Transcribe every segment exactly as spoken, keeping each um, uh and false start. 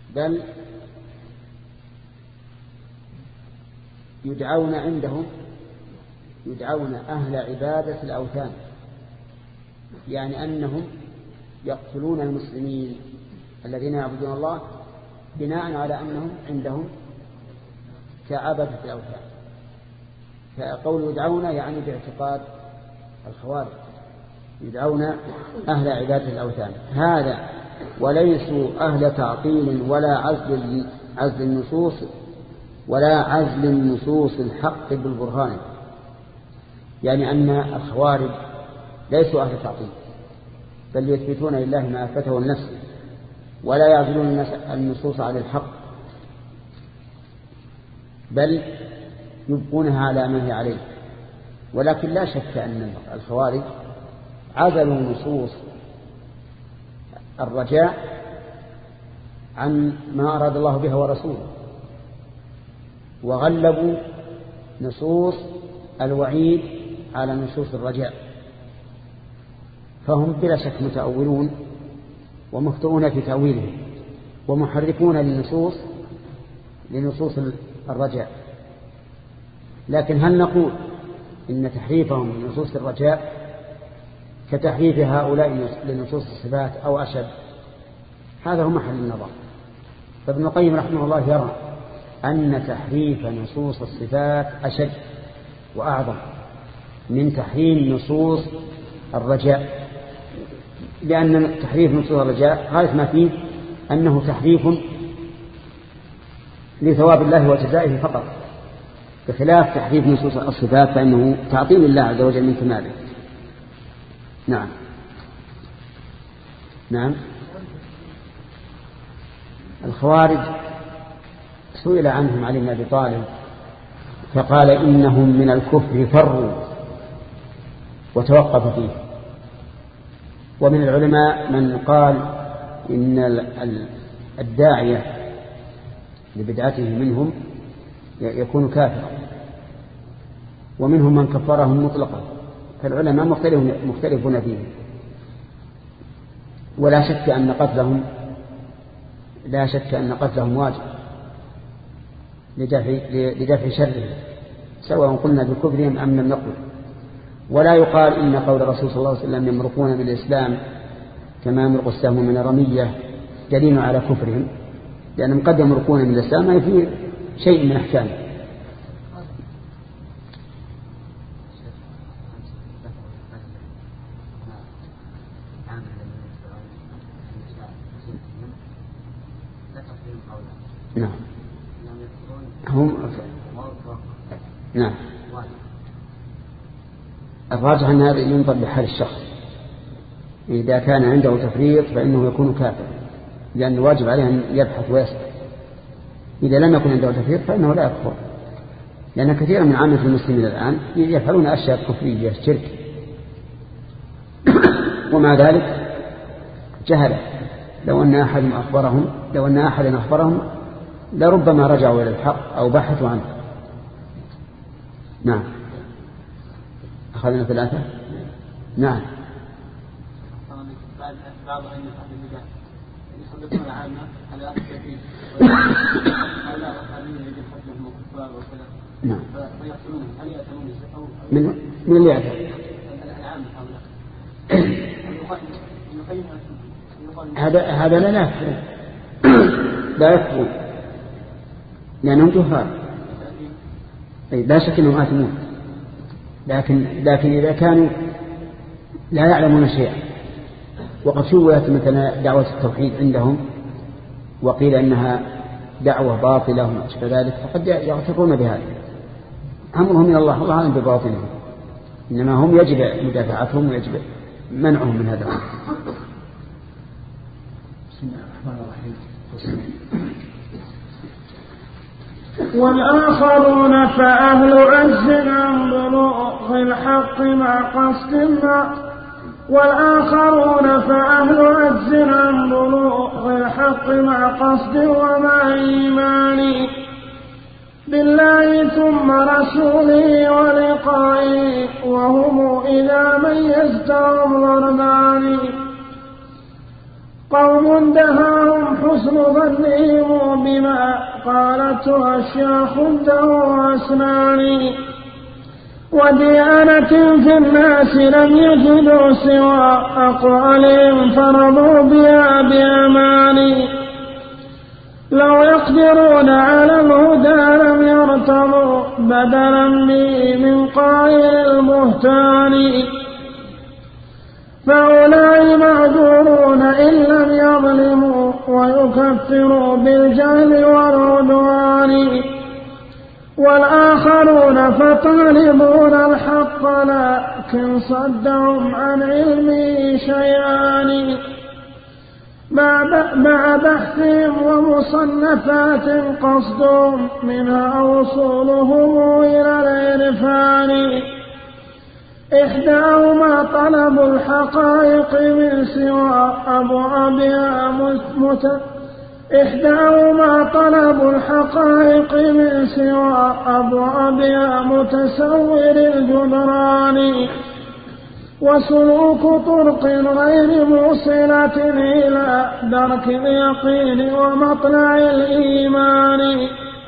بل يدعون عندهم يدعون أهل عبادة الأوثان، يعني أنهم يقتلون المسلمين الذين يعبدون الله بناء على أنهم عندهم كعبدة الأوثان. فقول يدعون يعني باعتقاد الخوارج، يدعون أهل عبادة الأوثان هذا، وليسوا أهل تعطيل ولا عزل عزل النصوص ولا عزل النصوص الحق بالبرهان، يعني أن الخوارج ليسوا أهل تعطيل، بل يثبتون لله ما أثبته النفس ولا يعزلون النصوص عن الحق، بل يبقونها على ما هي عليه. ولكن لا شك أن الخوارج عزلوا نصوص الرجاء عن ما أراد الله بها ورسوله، وغلبوا نصوص الوعيد على نصوص الرجاء، فهم بلا شك متأولون ومخطئون في تأويلهم ومحرفون للنصوص لنصوص الرجاء. لكن هل نقول إن تحريفهم لنصوص الرجاء كتحريف هؤلاء لنصوص الصفات أو أشد؟ هذا هو محل النظر. فابن القيم رحمه الله يرى أن تحريف نصوص الصفات أشد وأعظم من تحريف نصوص الرجاء، لأن تحريف نصوص الرجاء غاية ما فيه أنه تحريف لثواب الله وجزائه فقط، بخلاف تحريف نصوص الصفات فإنه تعطيل الله عز وجل من كماله. نعم نعم الخوارج سئل عنهم علي بن أبي طالب فقال إنهم من الكفر فروا وتوقف فيه. ومن العلماء من قال إن الداعية لبدعته منهم يكون كافرا، ومنهم من كفرهم مطلقا، فالعلماء مختلفون فيه. ولا شك أن قتلهم لا شك أن قتلهم واجب لدفع, لدفع شرهم، سواء قلنا بكفرهم أم لم نقل. ولا يقال إن قول الرسول صلى الله عليه وسلم يمرقون بالإسلام كما يمرق السهم من الرمية دليل على كفرهم، لأنهم قد يمرقون من الإسلام ما فيه شيء من أحكامه. نعم هم نعم الراجح أن هذا ينظر بحال الشخص، إذا كان عنده تفريط فإنه يكون كافر، لأن الواجب عليه أن يبحث ويسأل. إذا لم يكن عنده تفريط فإنه لا يكفر، لأن كثيرا من عامة المسلمين الآن يفعلون أشياء كفرية شرك ومع ذلك جهل. لو أن أحد أخبرهم لو أن أحد أخبرهم لربما رجعوا إلى الحق أو بحثوا عنه. نعم أخذنا ثلاثة. نعم بعض أن يصحب النجاة يصدقون العامة على أخذ كثير ولا أخذين يجب حجهم وكفار وكذا. نعم فيقتلونهم. هل يأتمون أو من من اللي يأتم العامة هؤلاء؟ هذا هذا لا يكفر لا يكفر لأنهم جهال، لا شك أنهم آثمون، لكن لكن إذا كانوا لا يعلمون شيئا وقد شوهت مثلا دعوة التوحيد عندهم وقيل أنها دعوة باطلة وما أشبه ذلك، فقد يغترون بهذا. أمرهم من الله، الله أعلم بباطنهم، إنما هم يجب مدافعتهم ويجب منعهم من هذا الأمر. بسم الله الرحمن الرحيم. والآخرون فأهل عز عن بلوغ الحق مع قصد ما والآخرون فأهل عز عن بلوغ الحق مع قصد ومع إيمان بالله ثم رسوله ولقائه، وهم إذا ميزتهم ضربان: قوم دهاهم حسن ظنهم بما قالته أشياء خده وأسناني وديانة في الناس لم يجدوا سوى أقوالهم فرضوا بها بأماني لو يقدرون على الهدى لم يرتضوا بدلا بي من قائل المهتان فأولئك معذورون إن لم يظلموا ويكفروا بالجهل والعدوان والآخرون فطالبون الحق لكن صدهم عن علمه شيئان مع بحثهم ومصنفات قصدهم منها وصولهم إلى العرفان إحداهما طلب الحقائق من سوى أبوابها مت إحداهما طلب الحقائق من سوى أبوابها متسور الجدران وسلوك طرق غير موصلة إلى درك اليقين ومطلع الإيمان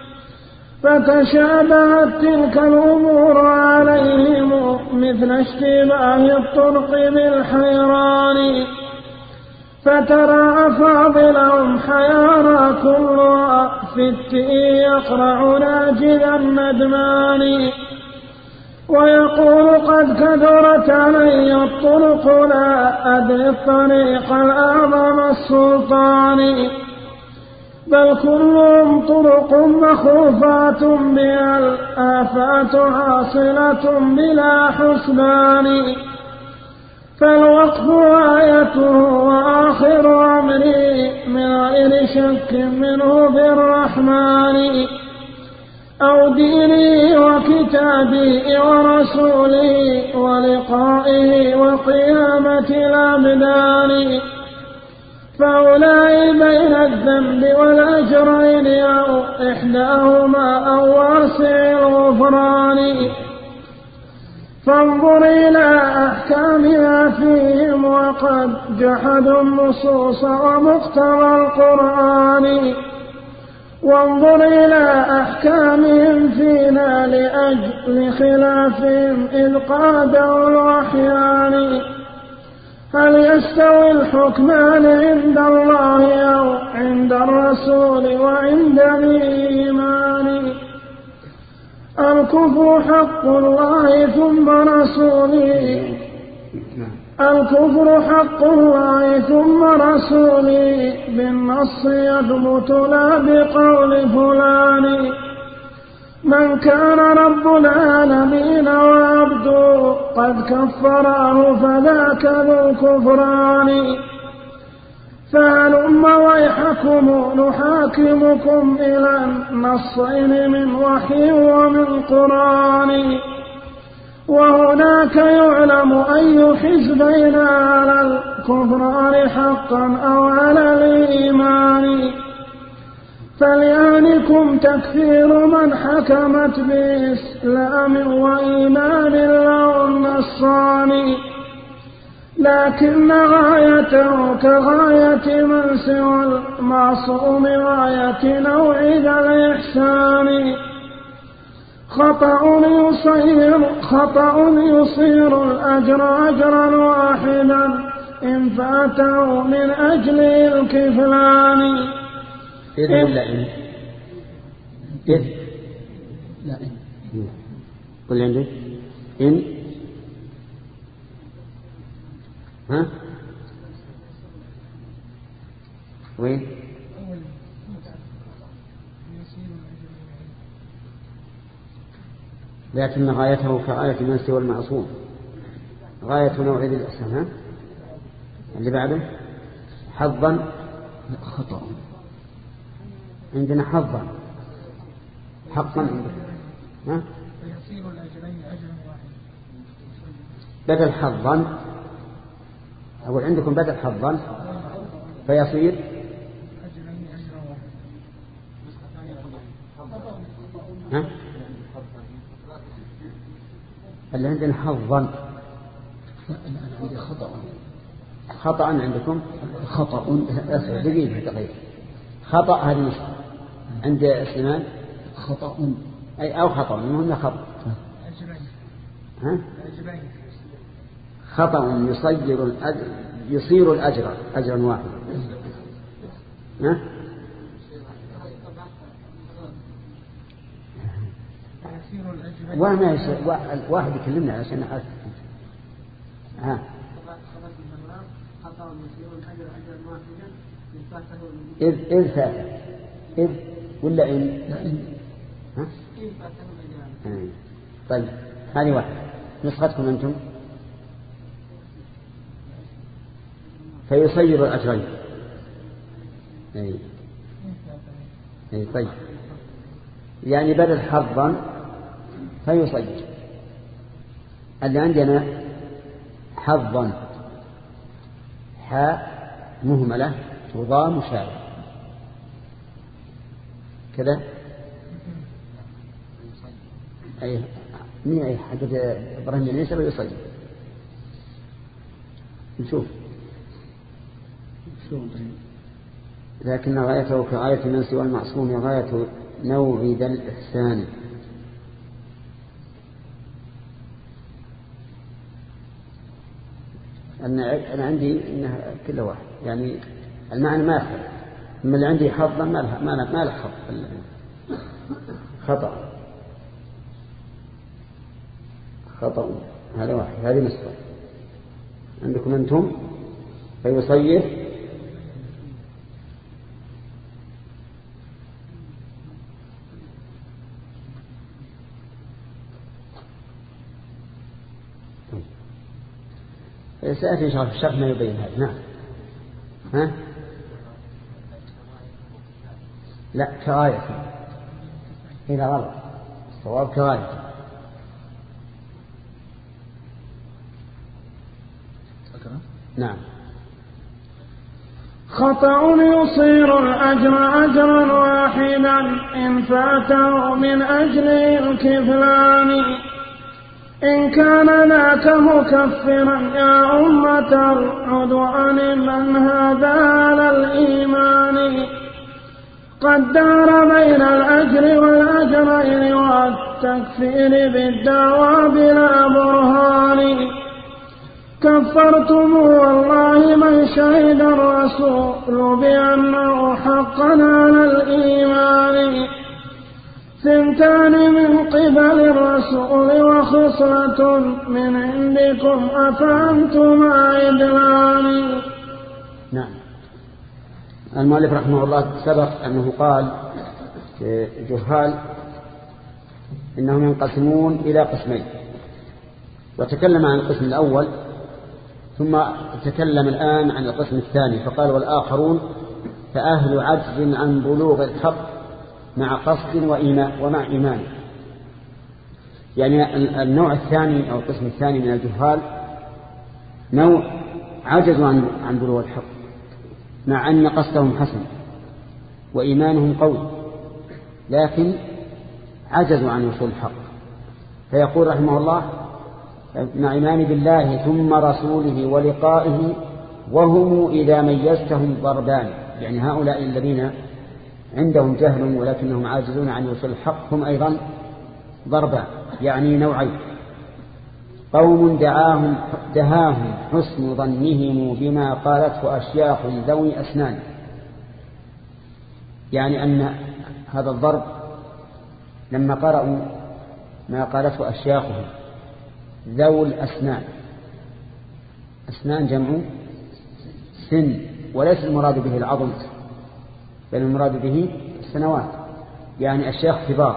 فتشابهت تلك الأمور عليهم مثل اشتباه الطرق بالحيران فترى أفاضلهم حيارى كلها في التئي يقرع ناجذ الندمان ويقول قد كثرت علي الطرق لا أدري الطريق الأعظم السلطان بل كلهم طرق مخوفات بها الآفات حاصلة بلا حسبان فالوقف آيته وآخر أمري من غير شك منه بالرحمن أو ديني وكتابي ورسولي ولقائه وقيامة الأبدان فأولئك بين الذنب والأجرين أو إحداهما أو واسع الغفران فانظر إلى أحكامها فيهم وقد جحدوا النصوص ومقتضى القرآن وانظر إلى أحكامهم فينا لأجل خلافهم إذ قادوا الوحيان هل يستوي الحكمان عند الله أو عند الرسول وعند الإيمان الكفر حق الله ثم رسوله الكفر حق الله ثم رسوله بالنص يثبت لا بقول فلان من كان رب العالمين وعبده قد كفره فذاك ذو الكفران فهلم ويحكم نحاكمكم إلى النصين من وحي ومن قرآن وهناك يعلم أي حزبين على الكفران حقا أو على الإيمان فليانكم تكفير من حكمت بإسلام وإيمان له النصان لكن غايته كغاية من سوى المعصوم غاية نوع ذا الإحسان خطأ يصير, خطأ يصير الأجر أجرا واحدا إن فاته من أجل الكفلان إذ ولا إن إذ لا إن قل عندي إن ها وين لكن غايته كغاية من سوى المعصوم غاية نوع ذي الإحسان ها اللي بعده حظا خطأ عندنا حظا حقا عندنا ها فيصير الأجرين أجرا واحدا بدل حظا أقول عندكم بدل حظا فيصير أجرين أجرا واحدا ها اللي عندنا حظا لا أنا عندي خطأ خطأ عندكم خطأ دقيقة دقيقة خطأ هذه عند سليمان خطأ أي أو خطأ المهم خطأ ها؟ خطأ يصير الأجر يصير الأجر أجرا واحدا ها؟ وما يصير واحد يكلمنا عشان أعرف ها إذ إذ فات إذ ولا إن ها؟ طيب هذه واحدة نسختكم أنتم فيصير الأجرين أي أي طيب يعني بدل حظا فيصير اللي عندنا حظا حاء مهملة وضاء مشابه كذا أي مين أي حدث إبراهيم النساء ويصير نشوف لكن غايته كغاية من سوى المعصوم غاية نوع ذا الإحسان أنا عندي إنها كله واحد يعني المعنى ما يخلق من اللي عندي حظا ما له ما له حظ خطأ خطأ هذا واحد هذه نسخة عندكم أنتم فيصير سأتي إن شاء الله في الشرح ما يبين هذا نعم ها لا كغاية إذا غلط الصواب كغاية نعم خطأ يصير الأجر أجرا واحدا إن فاته من أجل الكفلان إن كان ذاك مكفرا يا أمة العدوان من هذا على الإيمان قد دار بين الأجر والأجرين والتكفير بالدعوى بلا برهان كفرتم والله من شهد الرسول بأنه حقا على الإيمان ثنتان من قبل الرسول وخصلة من عندكم أفأنتم عدلان. نعم. المؤلف رحمه الله سبق أنه قال جهال إنهم ينقسمون إلى قسمين وتكلم عن القسم الأول ثم تكلم الآن عن القسم الثاني فقال والآخرون فأهل عجز عن بلوغ الحق مع قصد وإيمان ومع إيمان. يعني النوع الثاني أو القسم الثاني من الجهال نوع عجزوا عن عن بلوغ الحق مع أن قصدهم حسن وإيمانهم قوي لكن عجزوا عن وصول الحق فيقول رحمه الله مع إيمان بالله ثم رسوله ولقائه وهم إذا ميزتهم ضربان. يعني هؤلاء الذين عندهم جهل ولكنهم عاجزون عن وصول الحق هم أيضا ضربان يعني نوعين. قوم دعاهم دهاهم حسن ظنهم بما قالته أشياخ ذوي أسنان. يعني أن هذا الضرب لما قرأوا ما قالته أشياخهم ذوي الأسنان أسنان جمع سن وليس المراد به العظم بل المراد به السنوات. يعني أشياخ كبار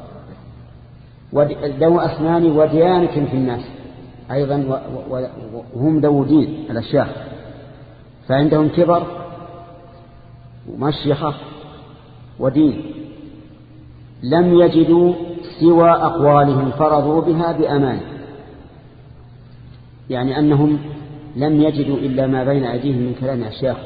ذو أسنان وديانة في الناس أيضا وهم ذو دين الأشياخ فعندهم كبر ومشيخة ودين لم يجدوا سوى أقوالهم فرضوا بها بأمان. يعني أنهم لم يجدوا إلا ما بين أيديهم من كلام أشياخهم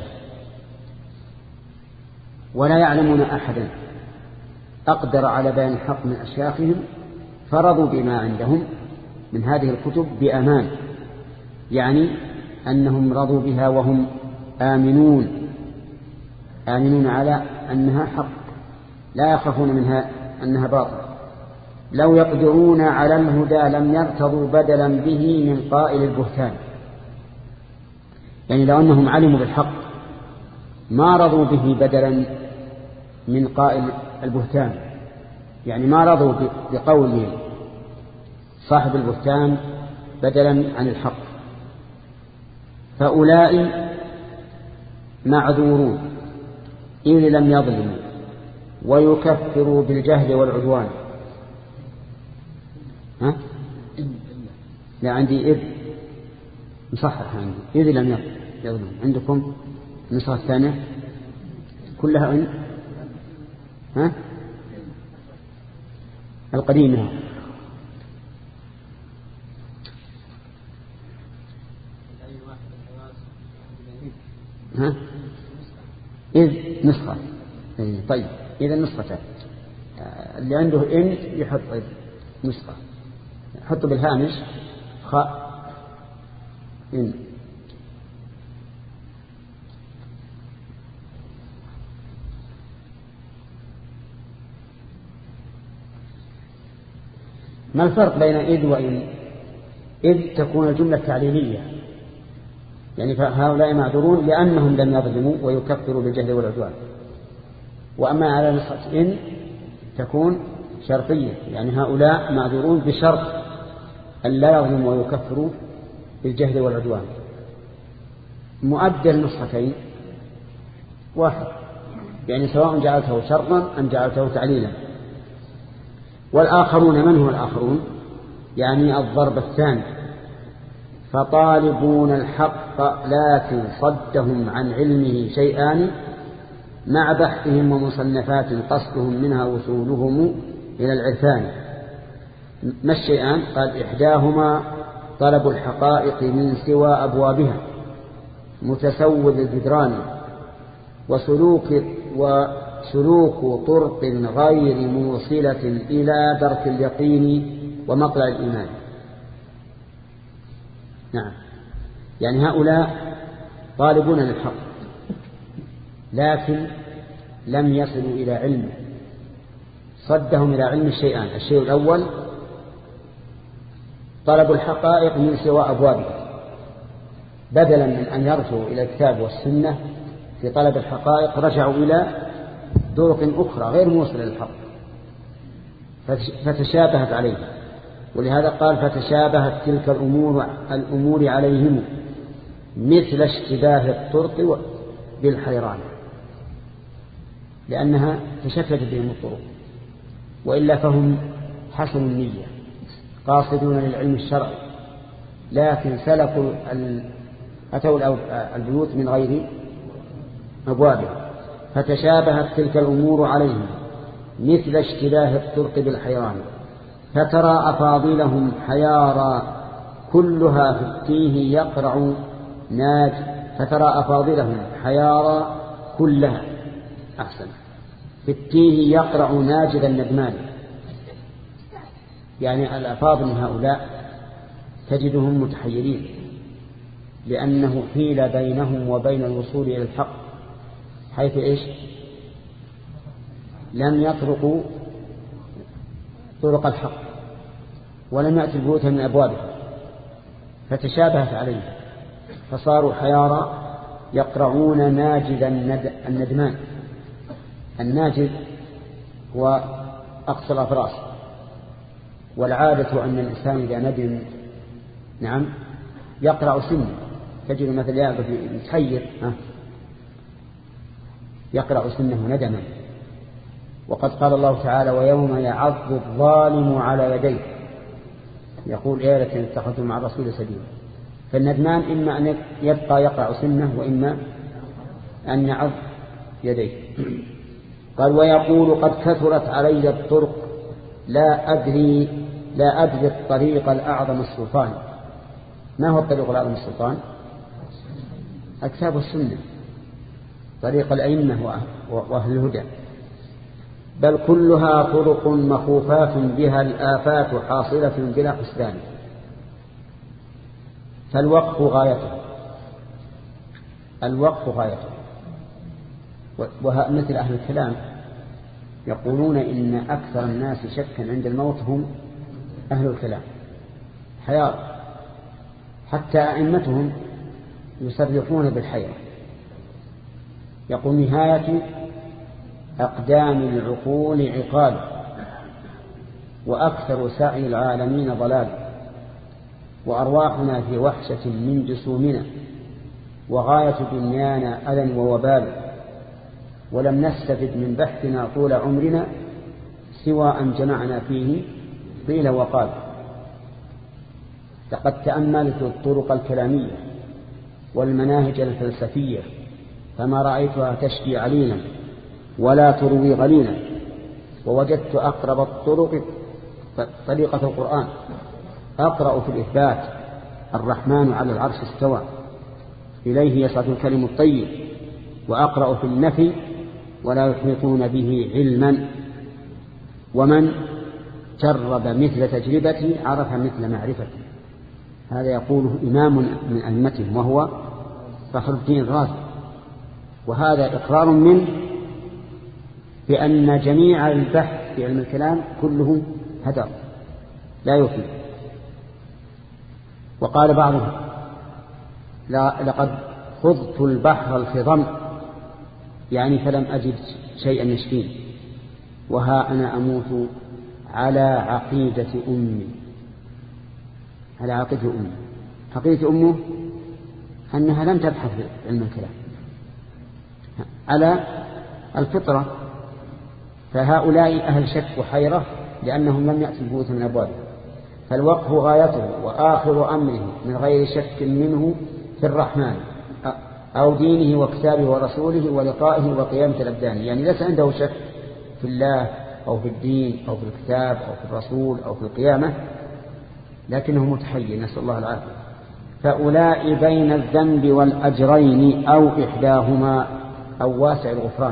ولا يعلمون أحدا أقدر على بيان الحق من أشياخهم فرضوا بما عندهم من هذه الكتب بأمان. يعني أنهم رضوا بها وهم آمنون آمنون على أنها حق لا يخافون منها أنها باطل. لو يقدرون على الهدى لم يرتضوا بدلا به من قائل البهتان. يعني لو أنهم علموا بالحق ما رضوا به بدلا من قائل البهتان، يعني ما رضوا بقول صاحب البهتان بدلا عن الحق، فأولئك معذورون إذ لم يظلموا ويكفروا بالجهل والعدوان. ها؟ لا عندي إذ مصحح عندي إذ لم يظلموا. عندكم النسخة الثانية كلها إن ها القديمة ها إذ نسخة. طيب إذا نسختان اللي عنده إن يحط إذ نسخة، حط بالهامش خاء إن. ما الفرق بين إذ وإن؟ إذ تكون الجملة تعليلية، يعني فهؤلاء معذورون لأنهم لم يظلموا ويكفروا بالجهل والعدوان. وأما على نسخة إن تكون شرطية، يعني هؤلاء معذورون بشرط أن لا يظلموا ويكفروا بالجهل والعدوان. مؤدى النسختين واحد، يعني سواء جعلته شرطا أم جعلته تعليلا. والآخرون من هم الآخرون؟ يعني الضرب الثاني، فطالبون الحق لكن صدهم عن علمه شيئان مع بحثهم ومصنفات قصدهم منها وصولهم إلى العرفان. ما الشيئان؟ قال إحداهما طلب الحقائق من سوى أبوابها متسود الجدران وسلوك وسلوك طرق غير موصلة إلى درك اليقين ومطلع الإيمان. نعم، يعني هؤلاء طالبون للحق لكن لم يصلوا إلى علمه، صدهم إلى علم الشيئان. الشيء الأول طلب الحقائق من سوى أبوابها، بدلا من أن يرجعوا إلى الكتاب والسنة في طلب الحقائق رجعوا إلى طرق أخرى غير موصلة للحق فتشابهت عليهم. ولهذا قال فتشابهت تلك الأمور, الأمور عليهم مثل اشتباه الطرق بالحيران، لأنها تشتت بهم الطرق. وإلا فهم حسن النية قاصدون للعلم الشرعي لكن سلكوا أتوا البيوت من غير أبوابها. فتشابهت تلك الأمور عليهم مثل اشتباه الطرق بالحيران فترى أفاضلهم حيارى كلها في التيه يقرع ناج فترى أفاضلهم حيارى كلها أحسن في التيه يقرع ناجد الندمان. يعني الأفاضل من هؤلاء تجدهم متحيرين لأنه حيل بينهم وبين الوصول إلى الحق، حيث إيش؟ لم يطرقوا طرق الحق ولم يأتي البيوت من أبوابها فتشابهت عليهم فصاروا حيارى يقرعون ناجد الندمان. الناجد هو أقصى الأفراس، والعادة أن الإنسان إذا ندم نعم يقرع سنه، تجد مثل يعبد يتحير يقرع سنه ندما. وقد قال الله تعالى ويوم يعض الظالم على يديه يقول يا ليتني اتخذت مع الرسول سبيلا. فالندمان إما أن يبقى يقرع سنه وإما أن يعض يديه. قال ويقول قد كثرت علي الطرق لا أدري لا أدري الطريق الأعظم السلطان. ما هو الطريق الأعظم السلطان؟ الكتاب والسنة، طريق الأئمة وأهل الهدى. بل كلها طرق مخوفات بها الآفات حاصلة بلا حسبان. فالوقف غايته الوقف غايته ومثل أهل الكلام يقولون إن أكثر الناس شكا عند الموت هم أهل الكلام حيار، حتى أئمتهم يصرحون بالحيرة. يقول نهاية أقدام العقول عقال، وأكثر سعي العالمين ضلال، وأرواحنا في وحشة من جسومنا، وغاية دنيانا أذى ووبال، ولم نستفد من بحثنا طول عمرنا سوى أن جمعنا فيه قيل وقال. لقد تأملت الطرق الكلامية والمناهج الفلسفية فما رأيتها تشفي عليلا ولا تروي غليلا، ووجدت أقرب الطرق طريقة القرآن. أقرأ في الإثبات الرحمن على العرش استوى إليه يصعد الكلم الطيب، وأقرأ في النفي ولا يحيطون به علما، ومن جرب مثل تجربتي عرف مثل معرفتي. هذا يقوله إمام من أئمتهم وهو فخر الدين الرازي، وهذا إقرار منه بأن جميع البحث في علم الكلام كله هدر لا يفيد. وقال بعضهم لقد خضت البحر الخضم، يعني فلم أجد شيئا يشفيني، وها أنا أموت على عقيدة أمي. على عقيدة أمي، عقيدة أمه أنها لم تبحث في علم الكلام، على الفطرة. فهؤلاء أهل شك وحيرة لأنهم لم يأتوا البيوت من أبوابه. فالوقف غايته وآخر أمره من غير شك منه في الرحمن أو دينه وكتابه ورسوله ولقائه وقيامة الأبدان. يعني ليس عنده شك في الله أو في الدين أو في الكتاب أو في الرسول أو في القيامة، لكنه متحير، نسأل الله العافية. فأولئي بين الذنب والأجرين أو إحداهما أو واسع الغفران،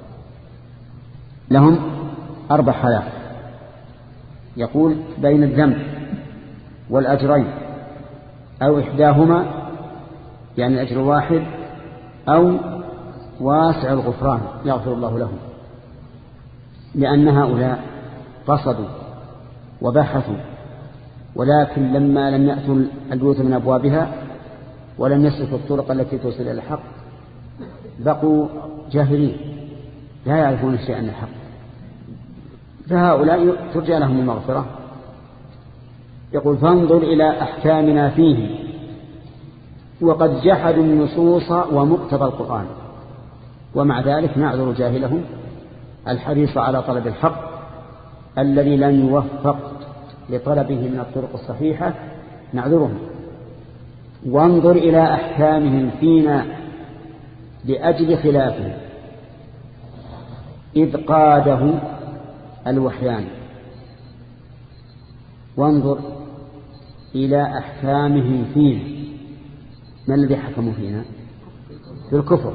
لهم أربع حالات. يقول بين الذنب والأجرين أو إحداهما، يعني الأجر واحد، أو واسع الغفران يغفر الله لهم، لأن هؤلاء قصدوا وبحثوا، ولكن لما لم يأتوا البيوت من أبوابها ولم يسلكوا الطرق التي توصل إلى الحق بقوا جاهلين لا يعرفون شيئا عن الحق. فهؤلاء ترجى لهم المغفرة. يقول فانظر إلى أحكامنا فيه وقد جحدوا النصوص ومقتضى القرآن، ومع ذلك نعذر جاهلهم الحريص على طلب الحق الذي لن يوفق لطلبه من الطرق الصحيحة، نعذرهم. وانظر إلى أحكامهم فينا لأجل خلافهم إذ قاده الوحيان. وانظر إلى أحكامهم فينا، ما الذي حكموا فينا؟ في الكفر.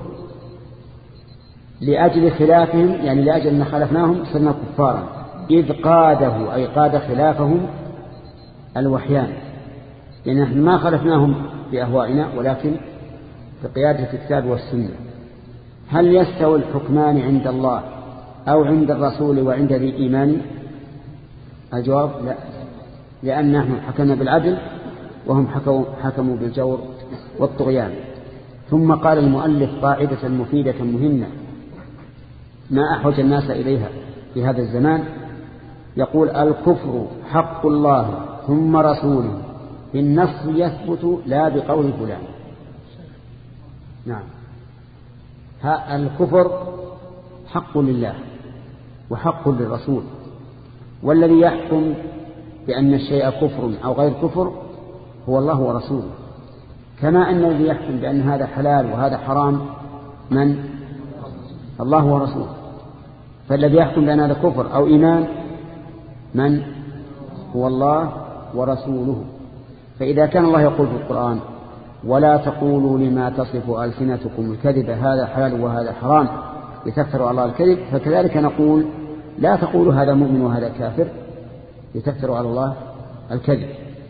لأجل خلافهم يعني لأجل أن خالفناهم صرنا كفارا. إذ قاده أي قاد خلافهم الوحيان، لأن نحن ما خالفناهم بأهوائنا ولكن بقيادة الكتاب والسنة. هل يستوي الحكمان عند الله أو عند الرسول وعند ذي الإيمان؟ الجواب لا، لأن نحن حكمنا بالعدل وهم حكموا بالجور والطغيان. ثم قال المؤلف قاعدة مفيدة مهمة ما أحوج الناس إليها في هذا الزمان. يقول الكفر حق الله ثم رسوله بالنص يثبت لا بقول فلان. نعم، ها الكفر حق لله وحق للرسول، والذي يحكم بأن الشيء كفر أو غير كفر هو الله ورسوله، كما أن الذي يحكم بأن هذا حلال وهذا حرام من؟ الله ورسوله. فالذي يحكم بأن هذا كفر أو إيمان من؟ هو الله ورسوله. فإذا كان الله يقول في القرآن ولا تقولوا لما تصف ألسنتكم الكذب هذا حلال وهذا حرام لتفتروا على الله الكذب، فكذلك نقول لا تقولوا هذا مؤمن وهذا كافر لتفتروا على الله الكذب.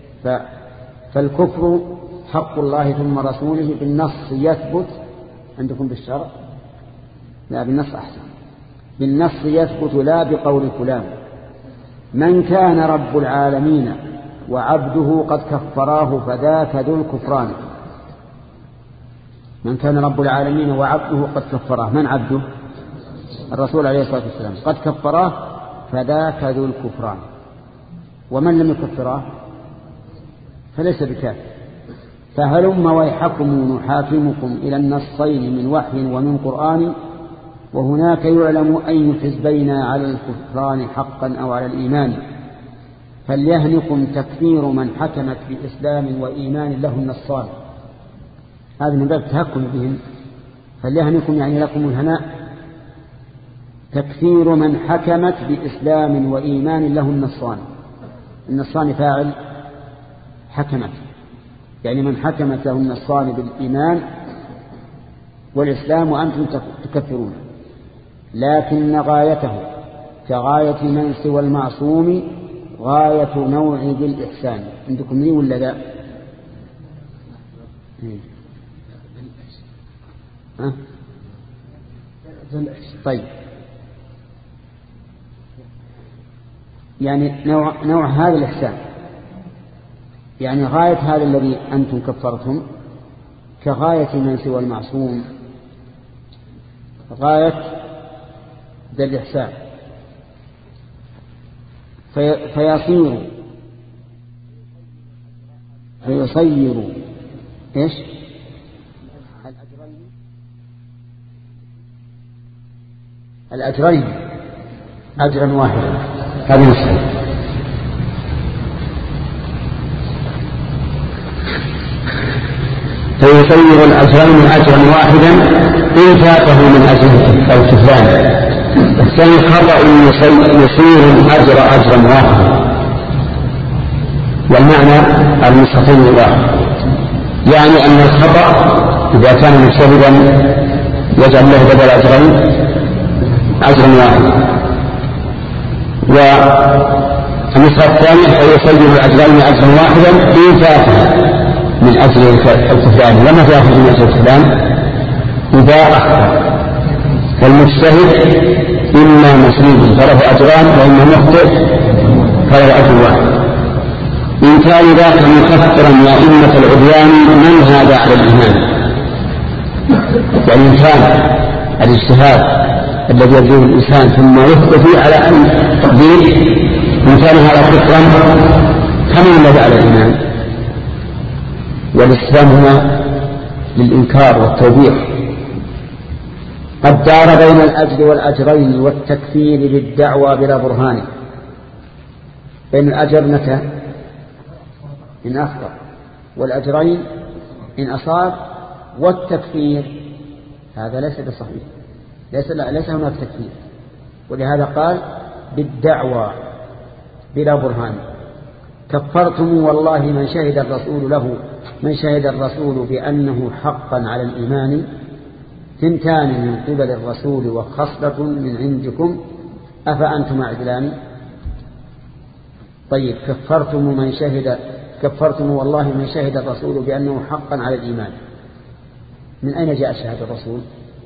فالكفر حق الله ثم رسوله بالنص يثبت. عندكم بالشرع؟ لا، بالنص أحسن. بالنص يثبت لا بقول فلان. من كان رب العالمين وعبده قد كفراه فذاك ذو الكفران. من كان رب العالمين وعبده قد كفراه، من عبده؟ الرسول عليه الصلاة والسلام، قد كفراه فذاك ذو الكفران. ومن لم يكفراه فليس بكافر. فهلم ويحكم نحاكمكم إلى النصين من وحي ومن قرآن، وهناك يعلم أي الحزبين على الكفران حقا أو على الإيمان. فليهنكم تكفير من حكمت بإسلام وإيمان له النصان. هذا من باب التهكم بهم. فليهنكم يعني لكم الهناء تكفير من حكمت بإسلام وإيمان له النصان. النصان فاعل حكمت، يعني من حكمت له النصان بالإيمان والإسلام وأنتم تكفرون. لكن غايته كغاية من سوى المعصوم غاية نوع ذي الإحسان. عندكم لي ولا لا؟ ها؟ طيب، يعني نوع, نوع هذا الإحسان، يعني غاية هذا الذي أنتم كفرتم كغاية من سوى المعصوم غاية ذا الإحسان. في فيصير فيصير إيش؟ الأجرين أجرا واحدا. هذه الصحيح. فيصير الأجرين أجرا واحدا إن فاته من أجله أو كفران. الثاني خطأ يصير الأجر أجرا واحدا، والمعنى المستقيم الواحد، يعني أن الخطأ إذا كان مجتهدا يجعل له بدل أجرين أجرا واحدا. والنسخة الثانية فيصير الأجرين أجرا واحدا إن فاته من أجل الكفران. لما تأخذ من أجل الكفران إذا أخطأ. فالمجتهد إما مصيب فله أجران، وإما مخطئ فله أجر واحد. إن كان ذاك مكفرا لأئمة العديان من هذا على الإيمان. يعني إن كان الاجتهاد الذي يبدو الإنسان ثم يخطئ فيه على أن تقدير إن كان هذا كفرا كمن الذي على الإيمان. والإسلام هنا للإنكار والتوبيخ. قد دار بين الأجر والأجرين والتكفير بالدعوى بلا برهان. بين الأجر متى؟ إن أخطأ، والأجرين إن أصاب، والتكفير هذا ليس بصحيح، ليس, ليس هناك تكفير. ولهذا قال بالدعوى بلا برهان. كفرتم والله من شهد الرسول له من شهد الرسول بأنه حقا على الإيمان. ثنتان من قبل الرسول وخصلة من عندكم أفأنتم عدلان. طيب، كفرتم من شهد كفرتم والله من شهد الرسول بأنه حقا على الإيمان. من أين جاء شهادة الرسول؟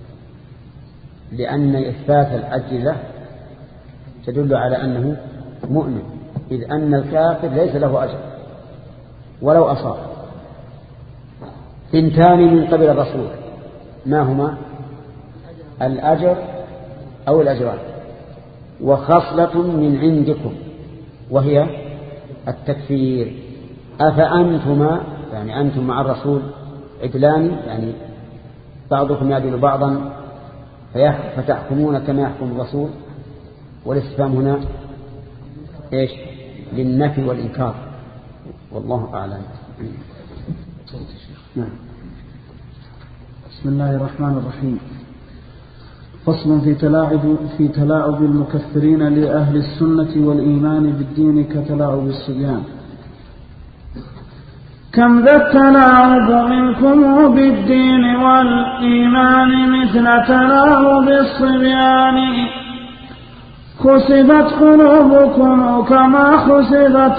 لأن إثبات الأجلة تدل على أنه مؤمن، إذ أن الكافر ليس له أجر ولو أصاب. ثنتان من قبل الرسول، ما هما؟ الأجر أو الأجران. وخصلة من عندكم وهي التكفير. أفأنتما يعني أنتم مع الرسول عدلان، يعني بعضكم يعدل بعضا فتحكمون كما يحكم الرسول. والاستفهام هنا إيش؟ للنفي والإنكار، والله أعلم. نعم. بسم الله الرحمن الرحيم. فصل في تلاعب في تلاعب المكفرين لأهل السنة والإيمان بالدين كتلاعب الصبيان. كم ذا التلاعب منكم بالدين والإيمان مثل تلاعب الصبيان. خسبت قلوبكم كما خسبت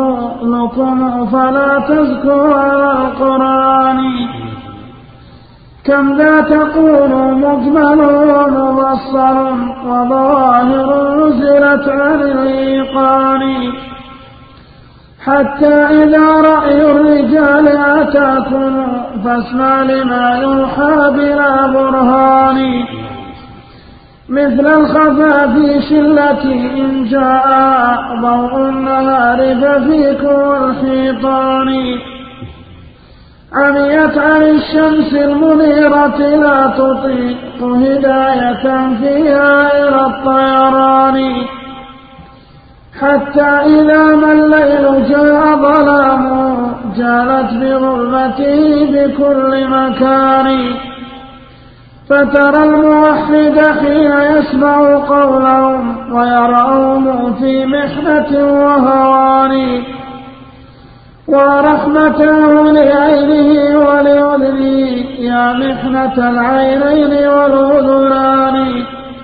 عقولكم فلا تزكوا على القرآن. كم ذا تقول مجمل ومبصر وظاهر نزلت عن الإيقان حتى إذا رأي الرجال أتاكم فاسمع لما يوحى بلا برهان مثل الخفافيش التي إن جاء ضوء النهار ففيكم الحيطان عميت عن الشمس المنيرة لا تطيق هداية فيها إلى الطيران حتى إذا ما الليل جاء ظلام جالت بظلمته بكل مكان فترى الموحد حين يسمع قولهم ويرأهم في محنة وهوان ورحمته لعينه ولأذنه يا محنة العينين والأذنان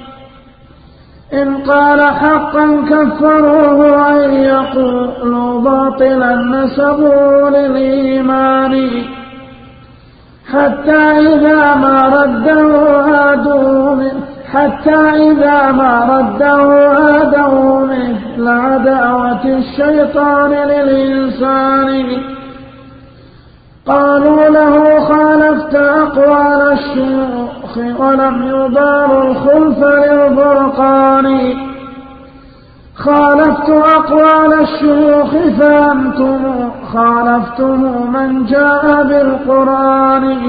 إن قال حقا كفروه وإن يقولوا باطلا نسبوا للإيمان حتى إذا ما رده هادوا منه حتى إذا ما رده هادوا مثل عداوة الشيطان للإنسان قالوا له خالفت أقوال الشيوخ ولم يضار الخلف للفرقان خالفت أقوال الشيوخ فأنتم خالفتم من جاء بالقرآن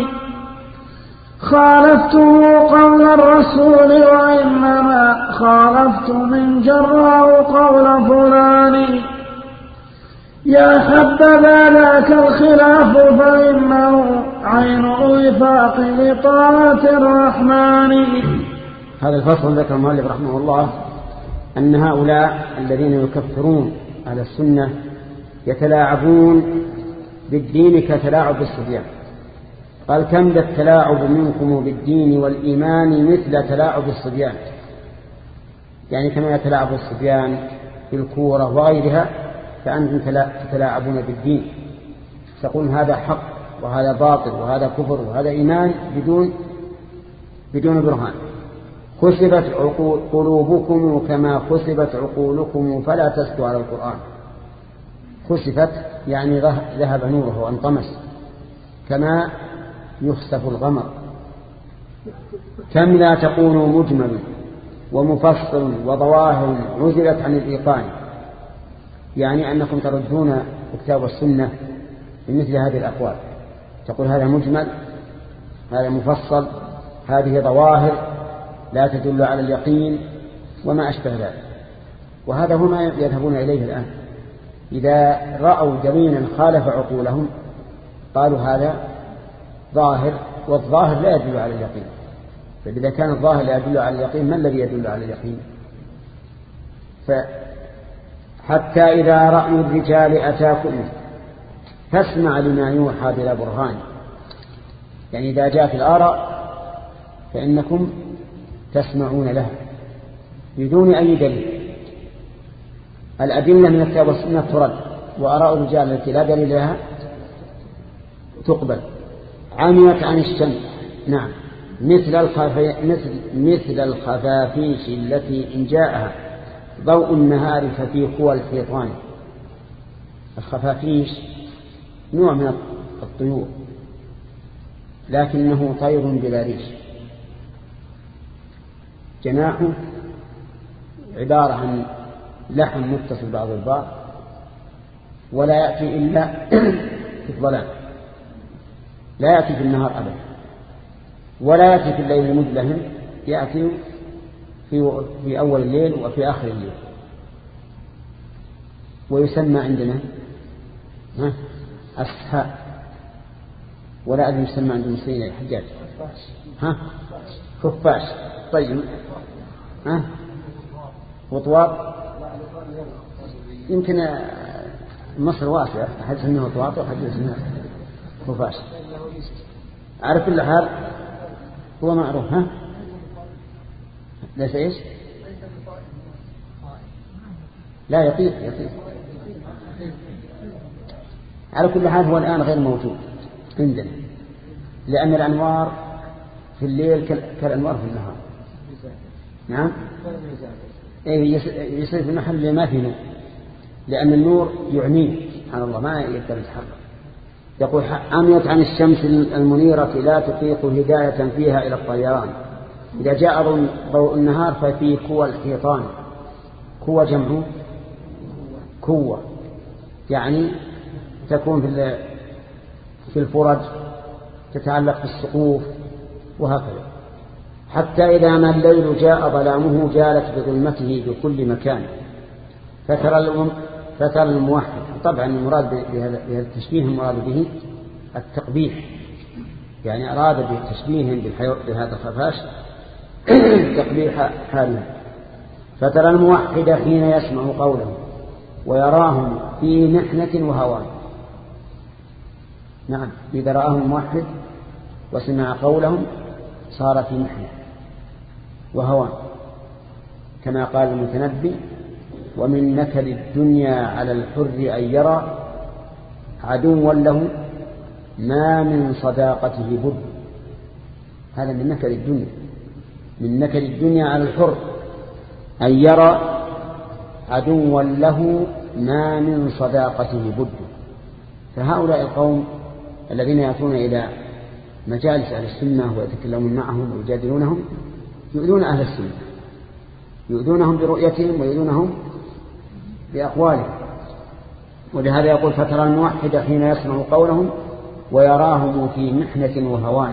خالفتم قول الرسول وإنما خالفت من جراه قول فلان يا حبذا ذاك الخلاف فإنه عين وفاق لطاعة الرحمن. هذا الفصل ذكر المؤلف رحمه الله أن هؤلاء الذين يكفرون على السنة يتلاعبون بالدين كتلاعب الصبيان. قال كم ذا التلاعب منكم بالدين والإيمان مثل تلاعب الصبيان، يعني كما يتلاعب الصبيان بالكورة وغيرها فأنتم تتلاعبون بالدين، تقول هذا حق وهذا باطل وهذا كفر وهذا إيمان بدون بدون برهان. خسفت قلوبكم كما خسفت عقولكم فلا تسكوا على القرآن. خسفت يعني ذهب نوره وانطمس كما يخسف الغمر. كم لا تكونوا مجمل ومفصل وظواهر عزلت عن الإيقان، يعني أنكم تردون كتاب السنة بمثل هذه الأقوال، تقول هذا مجمل هذا مفصل هذه ظواهر لا تدل على اليقين وما أشبه ذلك. وهذا هما يذهبون إليه الآن، إذا رأوا دليلا خالف عقولهم قالوا هذا ظاهر، والظاهر لا يدل على اليقين. فإذا كان الظاهر لا يدل على اليقين ما الذي يدل على اليقين؟ فحتى إذا رأي الرجال أتاكم فاسمع لما يوحى بلا برهان، يعني إذا جاءت الآراء فإنكم تسمعون لها بدون أي دليل. الأدلة من الكتاب والسنة ترد، وآراء الرجال التي لا دليل لها تقبل. عميت عن الشمس، نعم، مثل الخفي... مثل مثل الخفافيش التي إن جاءها ضوء النهار ففي قوى الحيطان. الخفافيش نوع من الطيور لكنه طير بلا ريش، جناحه عبارة عن لحم متصل بعض البعض ولا يأتي إلا في الظلام، لا يأتي في النهار أبدا ولا يأتي في الليل المظلم، يأتي في, في أول الليل وفي آخر الليل. ويسمى عندنا أسحاء، ولا أدري يسمى عند المسلمين الحجاج ها خفاش. طيب ها وطواط، يمكن مصر واسعة، أحد يسميه وطواط وأحد يسميه خفاش. على كل حال هو معروف. ها ليس إيش لا يطيق يطيق. على كل حال هو الآن غير موجود عندنا، لأن الأنوار في الليل كالأنوار في النهار. نعم إيه يصير في المحل اللي ما فيه نور، لأن النور يعميه سبحان الله ما يقدر يتحرك. يقول عميت عن الشمس المنيرة لا تطيق هداية فيها إلى الطيران. إذا جاء ضوء النهار ففي كوى الحيطان. كوى جمع كوى يعني تكون في في الفرج، تتعلق بالسقوف وهكذا. حتى إذا ما الليل جاء ظلامه جالت بظلمته بكل مكان. فترى فترى الموحد. طبعا المراد بهذا التشبيه المراد به التقبيح، يعني أراد بتشبيههم بهذا الخفاش تقبيح حاله. فترى الموحد حين يسمع قوله ويراهم في محنة وهوان. نعم إذا رآهم الموحد وسمع قولهم صار في محنة وهوان، كما قال المتنبي ومن نكد الدنيا على الحر أن يرى عدوا له ما من صداقته بد. هذا من نكد الدنيا، من نكد الدنيا على الحر أن يرى عدوا له ما من صداقته بد. فهؤلاء القوم الذين يأتون إلى مجالس أهل السنة ويتكلمون معهم ويجادلونهم يؤذون أهل السنة، يؤذونهم برؤيتهم ويؤذونهم بأقوالهم. ولهذا يقول فترى الموحد حين يسمع قولهم ويراهم في محنة وهوان.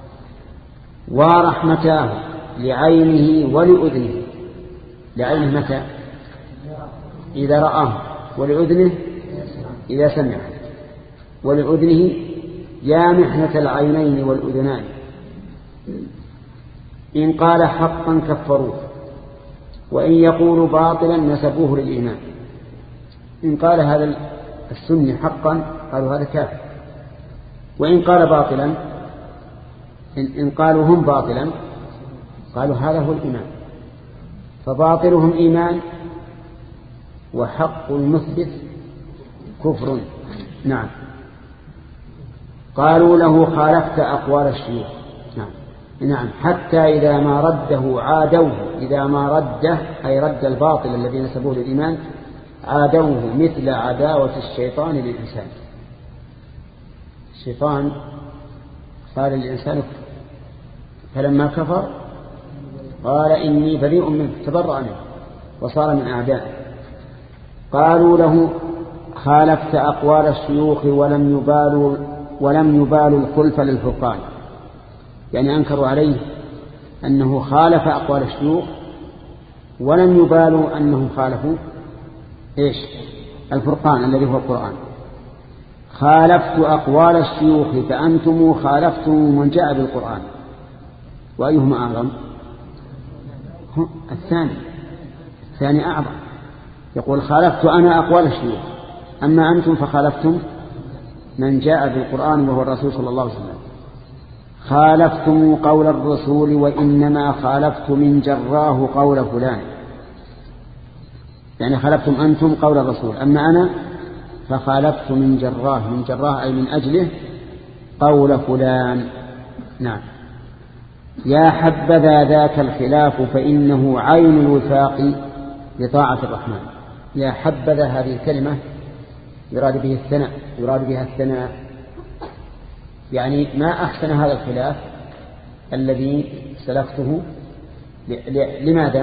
ورحمتاه لعينه ولأذنه. لعينه متى؟ إذا رآه، ولأذنه إذا سمع، ولأذنه يا محنة العينين والأذنان. إن قال حقا كفروه، وإن يقول باطلا نسبوه للإيمان. إن قال هذا السني حقا قالوا هذا كافر، وإن قال باطلا إن قالوا هم باطلا قالوا هذا هو الإيمان. فباطلهم إيمان وحق المثبت كفر. نعم. قالوا له خالفت أقوال الشيوخ. نعم نعم حتى إذا ما رده عادوه. إذا ما رده أي رد الباطل الذي نسبوه للإيمان عادوه مثل عداوة الشيطان للإنسان. الشيطان قال للإنسان فلما كفر قال إني بريء منك تبرأ منه وصار من أعدائه. قالوا له خالفت أقوال الشيوخ ولم يبالوا ولم يبالوا الخلف للفرقان. يعني أنكروا عليه أنه خالف أقوال الشيوخ ولم يبالوا أنهم خالفوا إيش؟ الفرقان الذي هو القرآن. خالفت أقوال الشيوخ فأنتم خالفتم من جاء بالقرآن. وأيهما أعظم؟ الثاني الثاني أعظم. يقول خالفت أنا أقوال الشيوخ، أما أنتم فخالفتم من جاء بالقرآن وهو الرسول صلى الله عليه وسلم. خالفتم قول الرسول وإنما خالفت من جراه قول فلان. يعني خالفتم أنتم قول الرسول، أما أنا فخالفت من جراه. من جراه أي من أجله قول فلان. نعم. يا حبذا ذاك الخلاف فإنه عين الوفاق لطاعة الرحمن. يا حبذا هذه الكلمة يراد به الثناء، يراد بها الثناء، يعني ما أحسن هذا الخلاف الذي سلكته. لماذا؟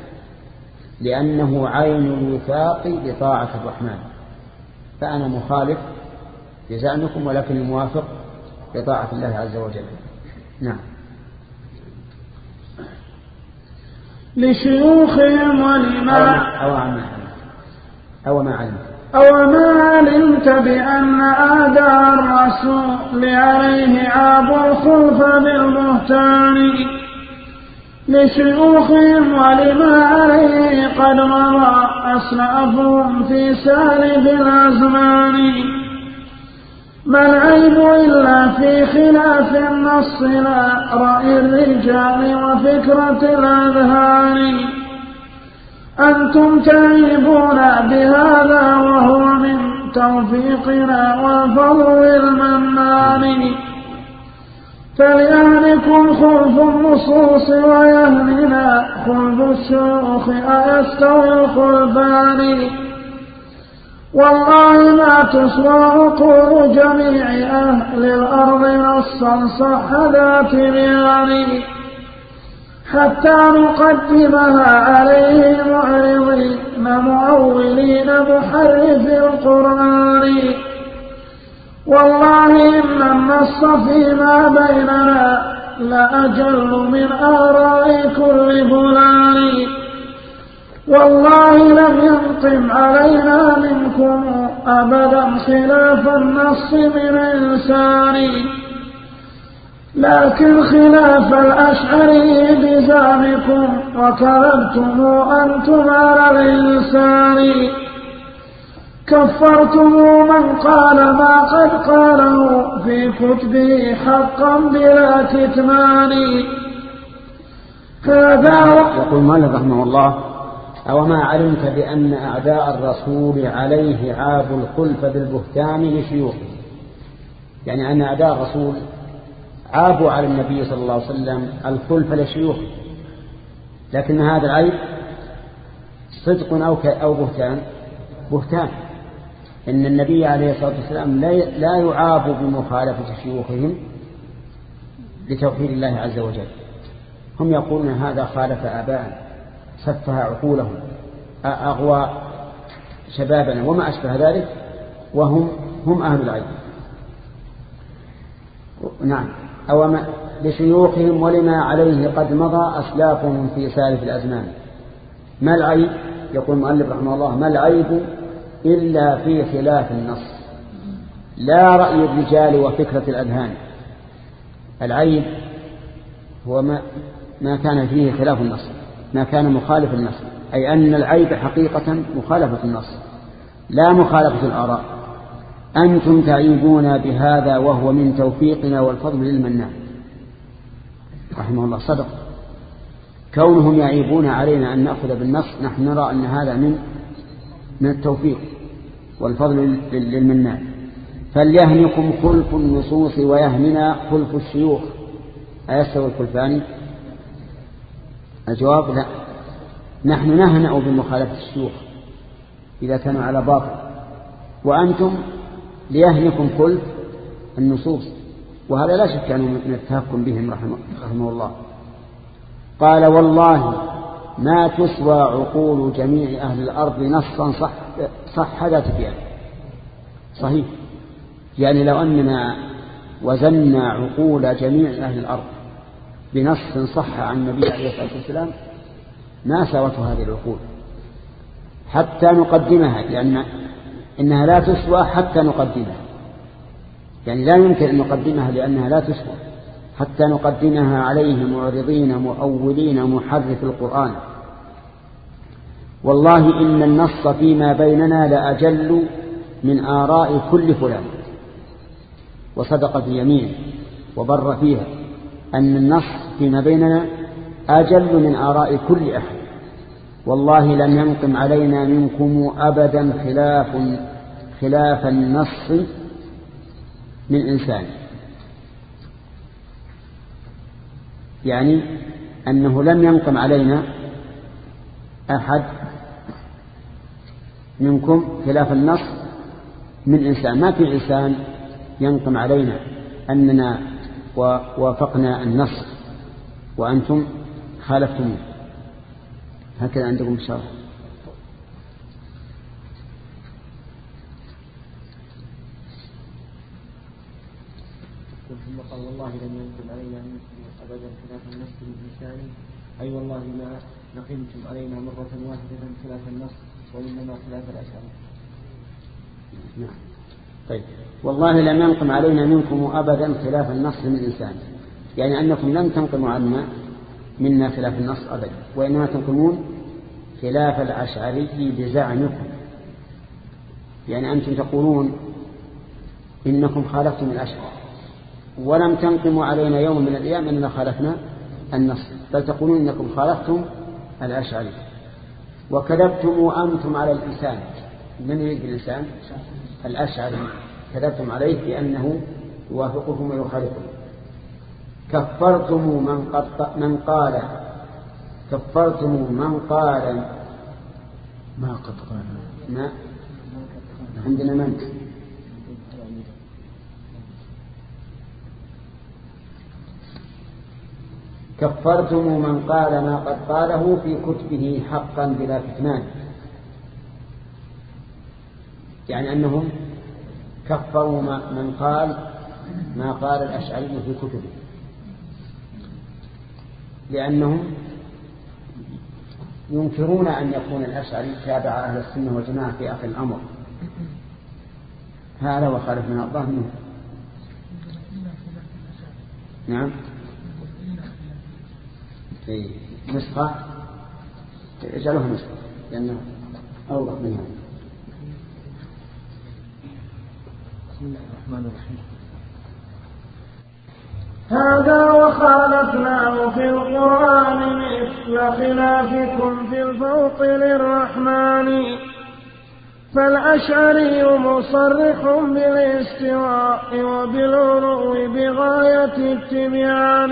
لأنه عين الوفاق لطاعة الرحمن. فأنا مخالف بزعمكم ولكن الموافق لطاعة الله عز وجل. نعم. لشيوخهم ولما أو ما أو ما علمت أو ما علمت بأن أعداء الرسول عليه عاب الخلف بالبهتان. لشيوخهم ولما عليه قد مضى أسلافهم في سالب الأزمان. ما العيب إلا في خلاف النص لا رأي الرجال وفكرة الأذهان. أنتم تعيبون بهذا وهو من توفيقنا وفضل المنان. فليهنكم خلف النصوص ويهننا خلف الشيوخ أيستوي الخلفان. والله ما تسوى عقول جميع أهل الأرض نصا صح ذات بيان حتى نقدمها عليه معرضين مؤولين محرف القرآن. والله إن النص فيما بيننا لأجل من آراء كل فلان. والله لم ينقم علينا منكم أبدا خلاف النص من إنسان لكن خلاف الأشعري بزعمكم وكذبتم أنتم على الإنسان. كفرتم من قال ما قد قاله في كتبه حقا بلا كتمان. هذا يقول مالك رحمه الله: أو ما علمت بأن أعداء الرسول عليه عابوا الخلف بالبهتان لشيوخه، يعني أن أعداء الرسول عابوا على النبي صلى الله عليه وسلم الخلف لشيوخه، لكن هذا العيب صدق أو أو بهتان بهتان إن النبي عليه الصلاة والسلام لا يعاب بمخالفة شيوخهم لتوحيد الله عز وجل. هم يقولون هذا خالف آباءنا، سفه عقولهم، أغوى شبابنا وما أشبه ذلك، وهم هم أهل العيب. نعم. أو ما لشيوخهم ولما عليه قد مضى أسلافهم في سالف الأزمان. ما العيب؟ يقول المؤلف رحمه الله: ما العيب إلا في خلاف النص لا رأي الرجال وفكرة الأذهان. العيب هو ما, ما كان فيه خلاف النص، ما كان مخالف النص، أي أن العيب حقيقة مخالفة النص لا مخالفة الآراء. أنتم تعيبون بهذا وهو من توفيقنا والفضل للمنان. رحمه الله صدق. كونهم يعيبون علينا أن نأخذ بالنص نحن نرى أن هذا من من التوفيق والفضل للمنان. فليهنكم خلف النصوص ويهننا خلف الشيوخ أيستوي الخلفان؟ الجواب: لا. نحن نهنأ بمخالفة الشيوخ إذا كانوا على باطل، وأنتم ليهنكم خلف النصوص، وهذا لا شك أنه من التهكم بهم رحمه, رحمه الله. قال: والله ما تسوى عقول جميع أهل الأرض نصا صح, صح ذات بيان. صحيح، يعني لو أننا وزنا عقول جميع أهل الأرض بنص صح عن النبي عليه الصلاة والسلام ما ساوت هذه العقول حتى نقدمها، لأن إنها لا تسوى حتى نقدمها، يعني لا يمكن أن نقدمها لأنها لا تسوى حتى نقدمها عليه معرضين مؤولين محرف القرآن. والله إن النص فيما بيننا لأجل من آراء كل فلان. وصدق في يمين وبر فيها أن النص فيما بيننا أجل من آراء كل أحد. والله لم ينقم علينا منكم أبدا خلاف خلاف النص من إنسان، يعني أنه لم ينقم علينا أحد منكم خلاف النص من إنسان. ما في إنسان ينقم علينا أننا ووافقنا النص وأنتم خالفتموه. هكذا عندكم بشرح. ثم قال: والله لم ينقم علينا منكم أبدا خلاف النص من إنسان، أي والله ما نقمتم علينا مرة واحدة خلاف النص وإنما خلاف الأشعار. نعم. طيب، والله لم ينقم علينا منكم أبدا خلاف النص من إنسان، يعني أنكم لم تنقموا عنا منا خلاف النص أبدا، وإنما تنقمون خلاف الأشعري بزعمكم، يعني أنتم تقولون إنكم خالفتم الأشعر ولم تنقموا علينا يوم من الأيام أننا خالفنا النص، بل تقولون إنكم خالفتم الأشعري. وكذبتم أنتم على الإنسان. من يريد الإنسان؟ الأشعري. كذبتم عليه بأنه يوافقكم ويخالفكم. كفرتم من, قد من قال كفرتم من قال ما قد قال ما عندنا من كفرتم من قال ما قد قاله في كتبه حقا بلا كتمان، يعني أنهم كفروا من قال ما قال الأشعري في كتبه، لأنهم ينكرون أن يكون الأشعري تابع أهل السنة والجماعة في آخر الأمر. هذا وخالف من الله منه. نعم في نسخة اجعلوها نسخة لأنه أوضح منها. بسم الله الرحمن الرحيم. هذا وخالفناه في القرآن مثل خلافكم في الفوق للرحمن، فالأشعري مصرح بالاستواء وبالعلو بغاية التبيان،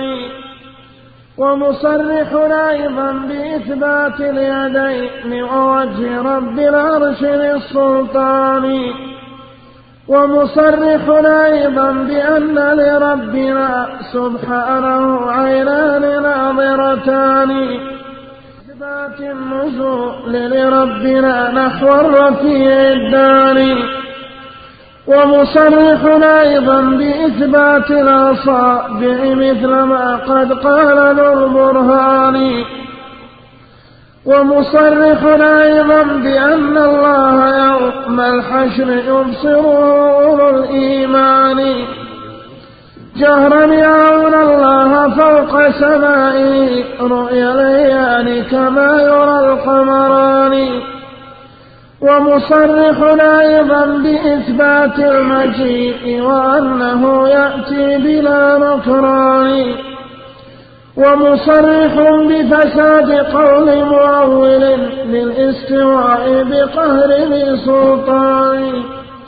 ومصرح أيضا بإثبات اليدين ووجه رب العرش للسلطان، ومصرح أيضا بأن لربنا سبحانه عينان ناظرتان، إثبات النزول لربنا نحو الرفيع الداني، ومصرح أيضا بإثبات الأصابع مثل ما قد قال ذو البرهان، ومصرح أيضا بأن الله يوم الحشر يبصر أولو الإيمان، جهرا يرون الله فوق سمائه رؤيا العيان كما يرى القمران، ومصرح أيضا بإثبات المجيء وأنه يأتي بلا نكران، ومصرح بفساد قول مؤول للاستواء بقهر بسلطان،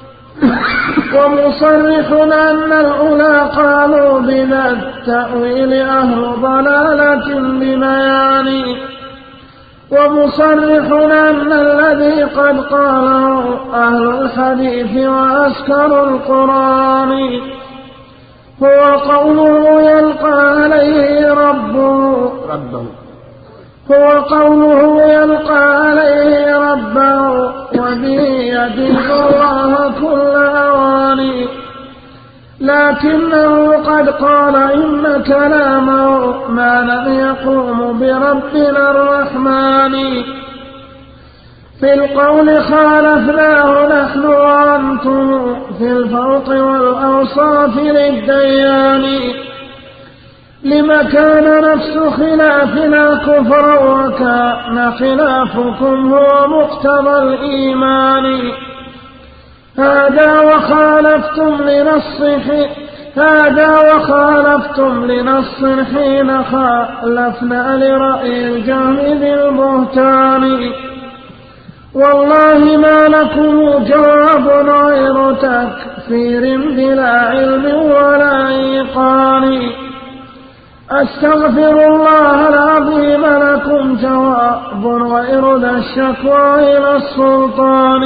ومصرح أن الأولى قالوا بذا التأويل أهل ضلالة ببيان، ومصرح أن الذي قد قاله أهل الحديث وأسكر القرآن هو قوله يلقى عليه ربه ربه هو قوله يلقى عليه ربه وبه يدين الله كل أواني، لكنه قد قال إن كلامه ما لم يقوم بربنا الرحمن، في القول خالفناه نحن وأنتم في الفوق والأوصاف للديان، لما كان نفس خلافنا كفرا وكان خلافكم هو مقتضى الإيمان، هذا وخالفتم لنص هذا وخالفتم لنص حين خالفنا لرأي الجهم ذي البهتان، والله ما لكم جواب غير تكفير بلا علم ولا إيقان، أستغفر الله العظيم لكم جواب غير ذا الشكوى إلى السلطان،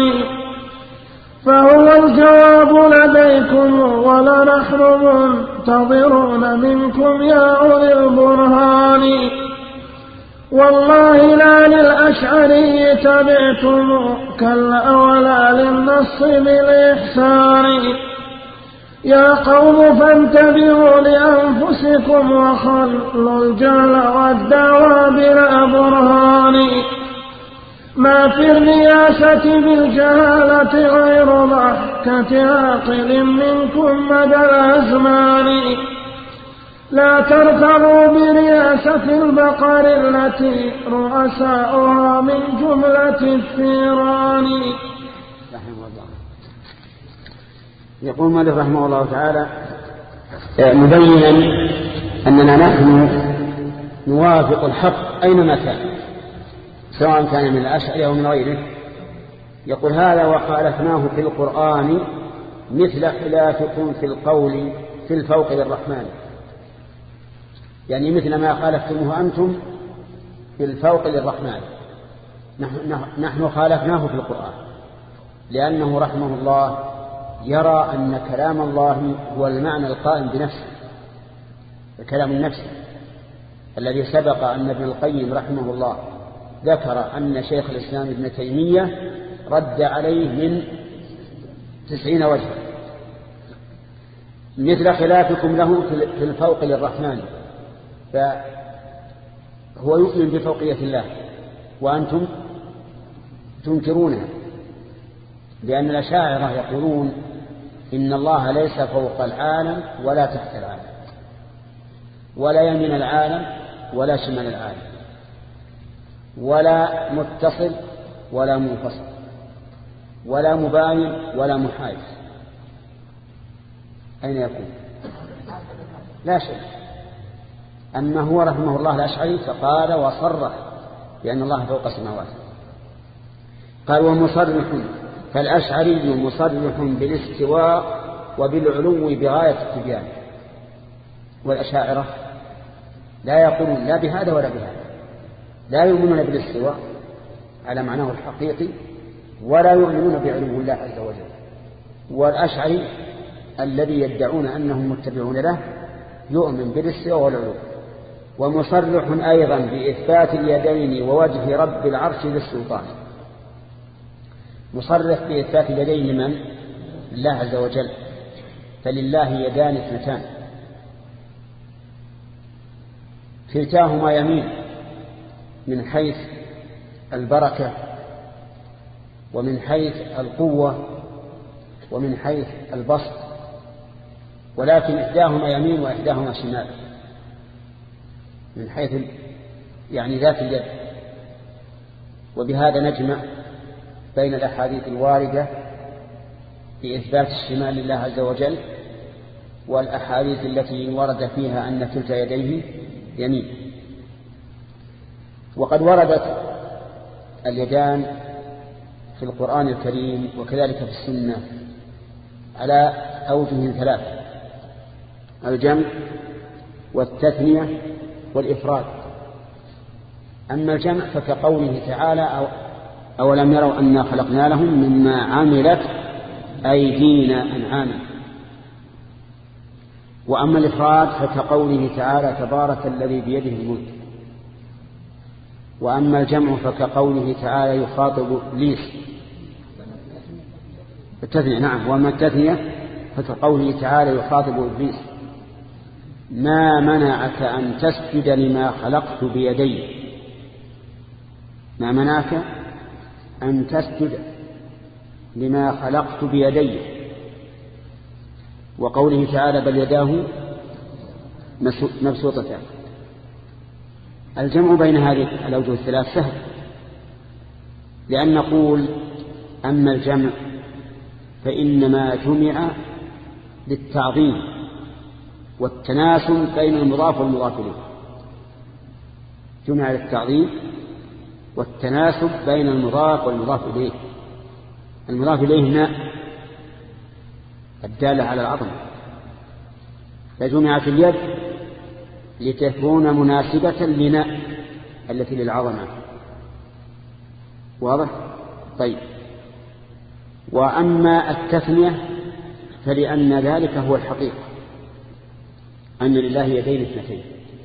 فهو الجواب لديكم ولنحن منتظرون منكم يا أولي البرهان، والله لا للأشعري تبعتم كلا ولا للنص بالإحسان، يا قوم فانتبهوا لأنفسكم وخلوا الجهل والدعوى بلا برهان، ما في الرياسة بالجهالة غير ضحكة عاقل منكم مدى الأزمان، لا ترتضوا برياسة البقر التي رؤساؤها من جملة الثيران. يقول مالك رحمه الله تعالى مبينا أننا نحن نوافق الحق أينما كان سواء كان من الأشعري أو من غيره. يقول هذا وخالفناه في القرآن مثل خلافكم في القول في الفوق للرحمن. يعني مثل ما خالفتموه أنتم بالفوق للرحمن، نحن, نحن خالفناه في القرآن، لأنه رحمه الله يرى أن كلام الله هو المعنى القائم بنفسه، الكلام النفسي الذي سبق أن ابن القيم رحمه الله ذكر أن شيخ الإسلام ابن تيمية رد عليه من تسعين وجها، مثل خلافكم له في الفوق للرحمن، فهو يؤمن بفوقية الله وأنتم تنكرونها، لأن الأشاعرة يقولون إن الله ليس فوق العالم ولا تحت العالم، ولا يمين العالم ولا شمال العالم، ولا متصل ولا منفصل، ولا مباين ولا محايد. أين يكون؟ لا شيء. أما هو رحمه الله الأشعري فقال وصرح بأن الله فوق السماوات، قال ومصرح، فالأشعري مصرح بالاستواء وبالعلو بغاية التبيان، والأشاعرة لا يقولون لا بهذا ولا بهذا، لا يؤمنون بالاستواء على معناه الحقيقي ولا يؤمنون بعلو الله عز وجل. والأشعري الذي يدعون أنهم متبعون له يؤمن بالاستواء والعلو. ومصرح أيضا بإثبات اليدين ووجه رب العرش للسلطان، مصرح بإثبات اليدين لمن؟ الله عز وجل، فلله يدان اثنتان كلتاهما يمين من حيث البركة ومن حيث القوة ومن حيث البسط، ولكن إحداهما يمين وإحداهما شمال من حيث يعني ذات اليد. وبهذا نجمع بين الأحاديث الواردة بإثبات الشمال لله عز وجل والأحاديث التي ورد فيها أن كلتا يديه يمين. وقد وردت اليدان في القرآن الكريم وكذلك في السنة على أوجه ثلاثة: الجمع والتثنية والإفراد. أما الجمع فكقوله تعالى أو أولم يروا أنا خلقنا لهم مما عملت أيدينا أنعاما. وأما الإفراد فكقوله تعالى تبارك الذي بيده الملك. وأما الجمع فكقوله تعالى يخاطب إبليس التثنية. نعم. وأما التثنية فكقوله تعالى يخاطب إبليس ما منعك أن تسجد لما خلقت بيدي. ما منعك أن تسجد لما خلقت بيدي. وقوله تعالى بل يداه مبسوطتان. الجمع بين هذه الأوجه الثلاث سهل، لأن نقول أما الجمع فإنما جمع للتعظيم والتناسب بين المضاف والمضاف إليه. جمع للتعظيم والتناسب بين المضاف والمضاف إليه. المضاف إليه ماء الدالة على العظمة، فجمعت اليد لتكون مناسبة لناء التي للعظمة. واضح؟ طيب. وأما التثنية فلأن ذلك هو الحقيقة، أن لله يدين اثنتين.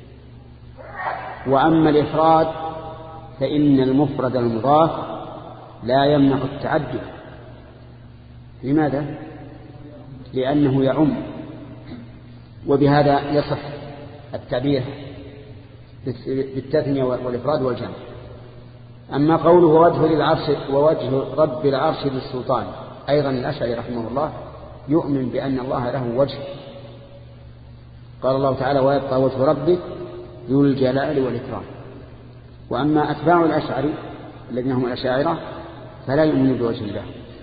وأما الإفراد فإن المفرد المضاف لا يمنع التعدد. لماذا؟ لأنه يعم، وبهذا يصح التعبير بالتثنية والإفراد والجمع. أما قوله ووجه للعرش ووجه رب العرش للسلطان، أيضا الأشعري رحمه الله يؤمن بأن الله له وجه. قال الله تعالى ويبقى وجه ربك ذو الجلال والإكرام. وأما أتباع الأشعري الذين هم الأشاعرة فلا يؤمنون بوجه الله،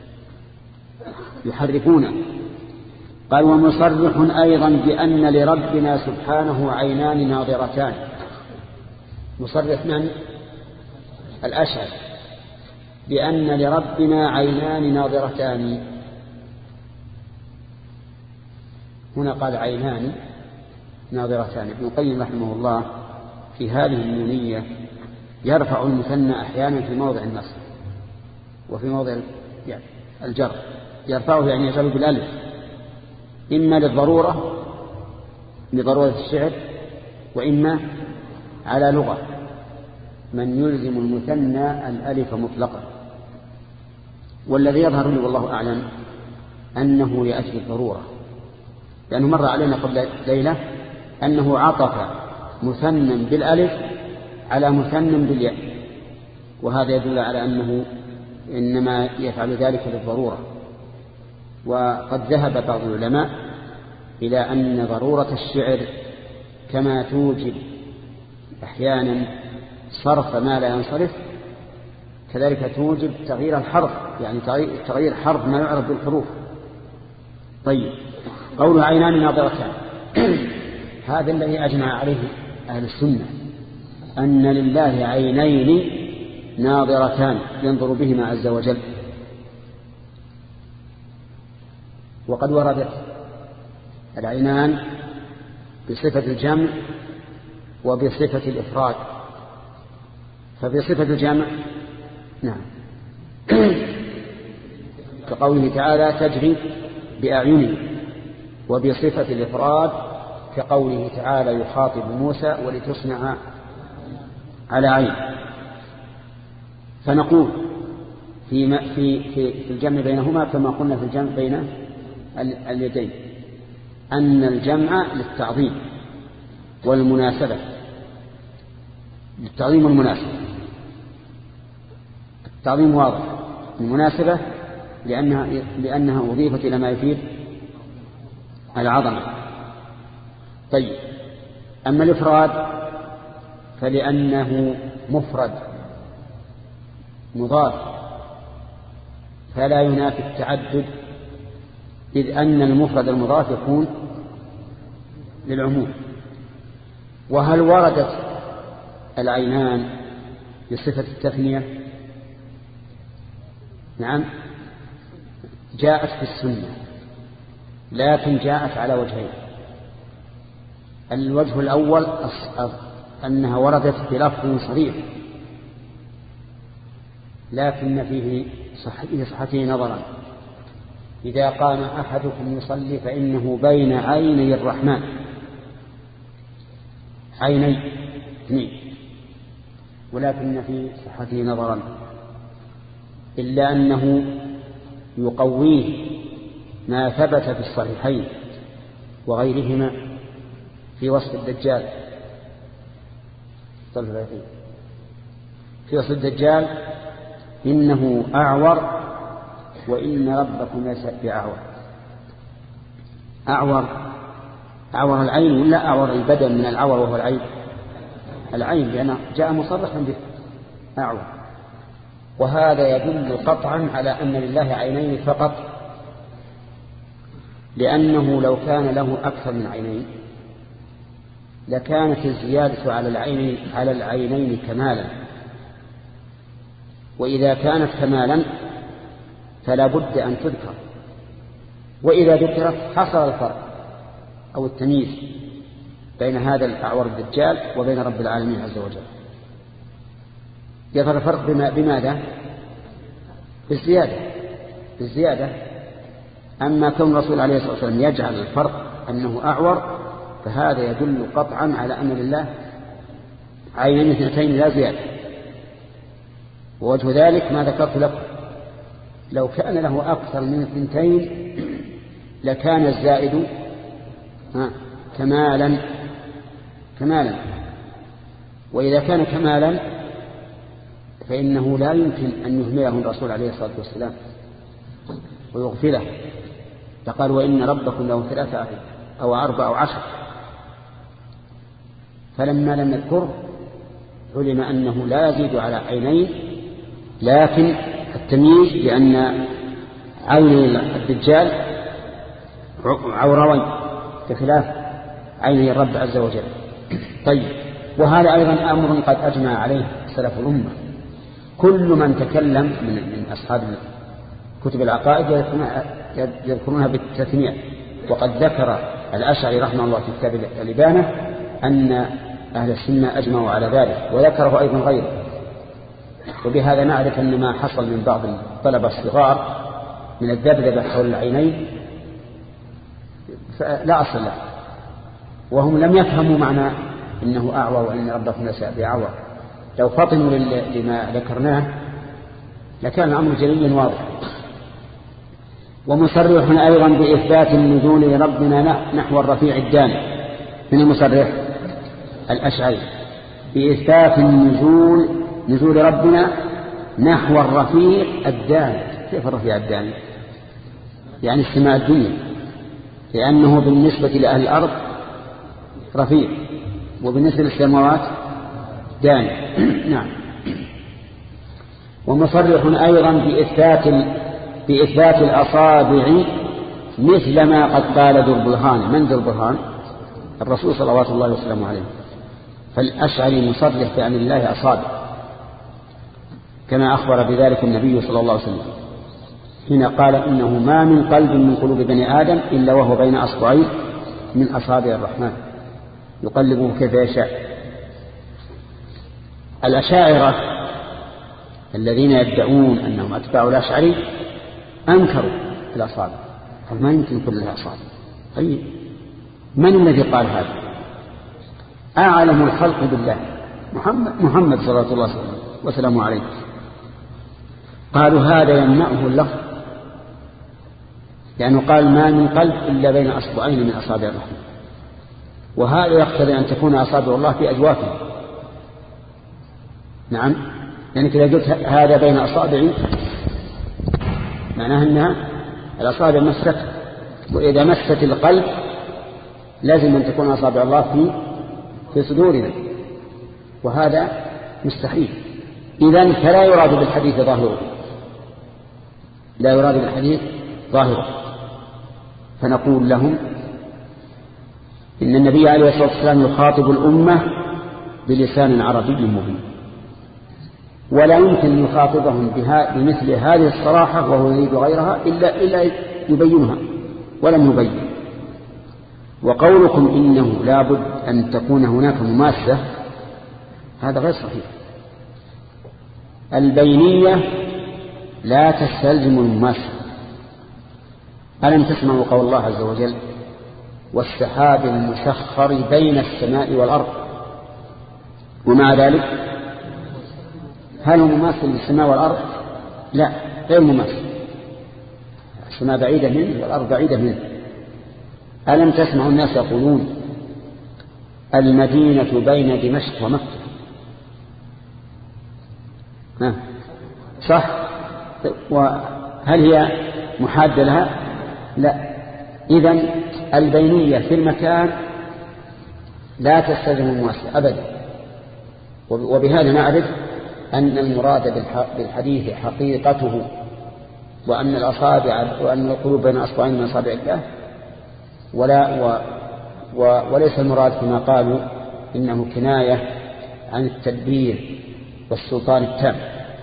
يحرفونه. قال ومصرح أيضا بأن لربنا سبحانه عينان ناظرتان. مصرح من؟ الأشعري بأن لربنا عينان ناظرتان. هنا قال عينان ناظرتان. ابن القيم رحمه الله في هذه النونية يرفع المثنى أحيانا في موضع النصب وفي موضع الجر. يرفعه يعني يجعله بالألف، إما للضرورة لضرورة الشعر، وإما على لغة من يلزم المثنى الألف مطلقا. والذي يظهر لي والله أعلم أنه لأجل الضرورة، لأنه مر علينا قبل ليلة أنه عطف مثنى بالألف على مثنى بالياء، وهذا يدل على أنه إنما يفعل ذلك للضرورة. وقد ذهب بعض العلماء إلى أن ضرورة الشعر كما توجب أحيانا صرف ما لا ينصرف، كذلك توجب تغيير الحرف، يعني تغيير حرف ما يعرف بالحروف. طيب، قول عينان ناظرتان هذا الذي أجمع عليه أهل السنة، أن لله عينين ناظرتان ينظر بهما عز وجل. وقد وردت العينان بصفة الجمع وبصفة الإفراد. فبصفة الجمع نعم كقوله تعالى تجري بأعينه، وبصفة الإفراد كقوله تعالى يخاطب موسى ولتصنع على عين. فنقول في في في الجمع بينهما كما قلنا في الجمع بين اليدين أن الجمع للتعظيم والمناسبة، للتعظيم والمناسبة. التعظيم واضح، المناسبة لأنها لأنها أضيفت إلى ما يفيد العظمة. طيب، أما الإفراد فلأنه مفرد مضاف فلا ينافي التعدد، إذ أن المفرد المضاف يكون للعموم. وهل وردت العينان بصفة التثنية؟ نعم، جاءت في السنة، لكن جاءت على وجهين. الوجه الأول أنها وردت بلفظ صريح، لكن فيه صحته نظرا. إذا قام أحدكم يصلي فإنه بين عيني الرحمن، عيني اثنين، ولكن في صحته نظرا، إلا أنه يقويه ما ثبت في الصحيحين وغيرهما في وصف الدجال. في وصف الدجال إنه أعور وإن ربكم ليس بأعور. أعور أعور العين ولا أعور البدن من العور وهو العين؟ العين، لأنه جاء مصرحا به أعور. وهذا يدل قطعا على أن لله عينين فقط، لأنه لو كان له أكثر من عينين لكانت الزيادة على العينين على العينين كمالا، وإذا كانت كمالا فلا بد أن تذكر، وإذا ذكرت حصل الفرق أو التمييز بين هذا الأعور الدجال وبين رب العالمين عز وجل. يظهر الفرق بما بماذا؟ بالزيادة بالزيادة. أما كون الرسول عليه الصلاة والسلام يجعل الفرق أنه أعور فهذا يدل قطعا على أن لله عينين اثنتين لا زيادة. ووجه ذلك ما ذكرت لكم، لو كان له أكثر من اثنتين لكان الزائد كمالا كمالا وإذا كان كمالا فإنه لا يمكن أن يهمله الرسول عليه الصلاة والسلام ويغفله. فقال وإن ربكم له ثلاثة أو أربع أو عشر، فلما لم يذكره علم أنه لا يزيد على عينين، لكن التمييز بأن عين الدجال عوروين بخلاف عيني الرب عز وجل. طيب، وهذا أيضا أمر قد أجمع عليه سلف الأمة. كل من تكلم من, من أصحاب كتب العقائد يذكرونها بالتثنية، وقد ذكر الأشعري رحمه الله في كتاب الإبانة أن أهل السنة أجمعوا على ذلك، وذكره أيضا غيره. وبهذا نعرف أن ما حصل من بعض الطلبة الصغار من الذبذبة حول العينين لا أصل له، وهم لم يفهموا معنى إنه أعوى وإن ربكم ليس بأعوى. لو فطنوا لما ذكرناه لكان الأمر جليا واضحا. ومصرح أيضا بإثبات النزول لربنا نحو الرفيع الداني. من المصرح؟ الأشعري، بإثبات النزول نزول ربنا نحو الرفيع الداني. كيف الرفيع الداني؟ يعني السماء الدنيا، لأنه بالنسبة لأهل الأرض رفيع، وبالنسبة للسماوات داني. نعم. ومصرح أيضا بإثبات بإثبات الأصابع مثل ما قد قال ذو البرهان. من ذو البرهان؟ الرسول صلوات الله وسلامه عليه. فالأشعري مصرح بأن الله أصابع، كما أخبر بذلك النبي صلى الله عليه وسلم حين قال إنه ما من قلب من قلوب بني آدم إلا وهو بين أصبعين من أصابع الرحمن يقلبه كيف يشاء. الأشاعرة الذين يدعون أنهم أتباع الأشعري أنكروا الأصابع، قال ما يمكن كل الأصابع. طيب من الذي قال هذا؟ أعلم الخلق بالله محمد, محمد صلى الله عليه وسلم عليه. قالوا هذا يمنعه اللفظ، لأنه قال ما من قلب إلا بين أصبعين من أصابع الرحمن، وهذا يقتضي أن تكون أصابع الله في أجوافه. نعم، يعني إذا قلت هذا بين أصابعي معناها أنها الأصابع مست، وإذا مست القلب لازم أن تكون أصابع الله في في صدورنا، وهذا مستحيل. إذن فلا يراد بالحديث ظاهره، لا يراد بالحديث ظاهره. فنقول لهم إن النبي عليه الصلاة والسلام يخاطب الأمة بلسان عربي مبين، ولا يمكن يخاطبهم بمثل هذه الصراحة وهو يريد غيرها إلا, إلا يبينها، ولم يبين. وقولكم إنه لا بد أن تكون هناك مماثلة هذا غير صحيح. البينية لا تستلزم المماثلة. ألم تسمعوا قول الله عز وجل والسحاب المسخر بين السماء والأرض؟ ومع ذلك هل هو مماثل للسماء والأرض؟ لا، غير مماثل. السماء بعيدة منه والأرض بعيدة منه. ألم تسمعوا الناس يقولون المدينة بين دمشق ومكة؟ ها صح؟ وهل هي محادة لها؟ لا. إذن البينية في المكان لا تستلزم المماثلة أبدا. وبهذا نعرف أن المراد بالحديث حقيقته، وأن الأصابع وأن القلوب بين أصبعين من أصابع الله، ولا و و وليس المراد كما قالوا إنه كناية عن التدبير والسلطان التام.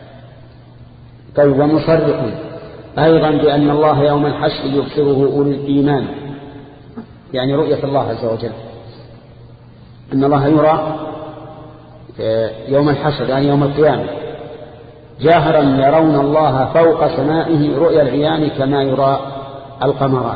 قال ومصرح أيضا بأن الله يوم الحشر يبصره أولي الإيمان، يعني رؤية الله عز وجل، أن الله يرى يوم الحشر يعني يوم القيامة جاهرا يرون الله فوق سمائه رؤيا العيان كما يرى القمران.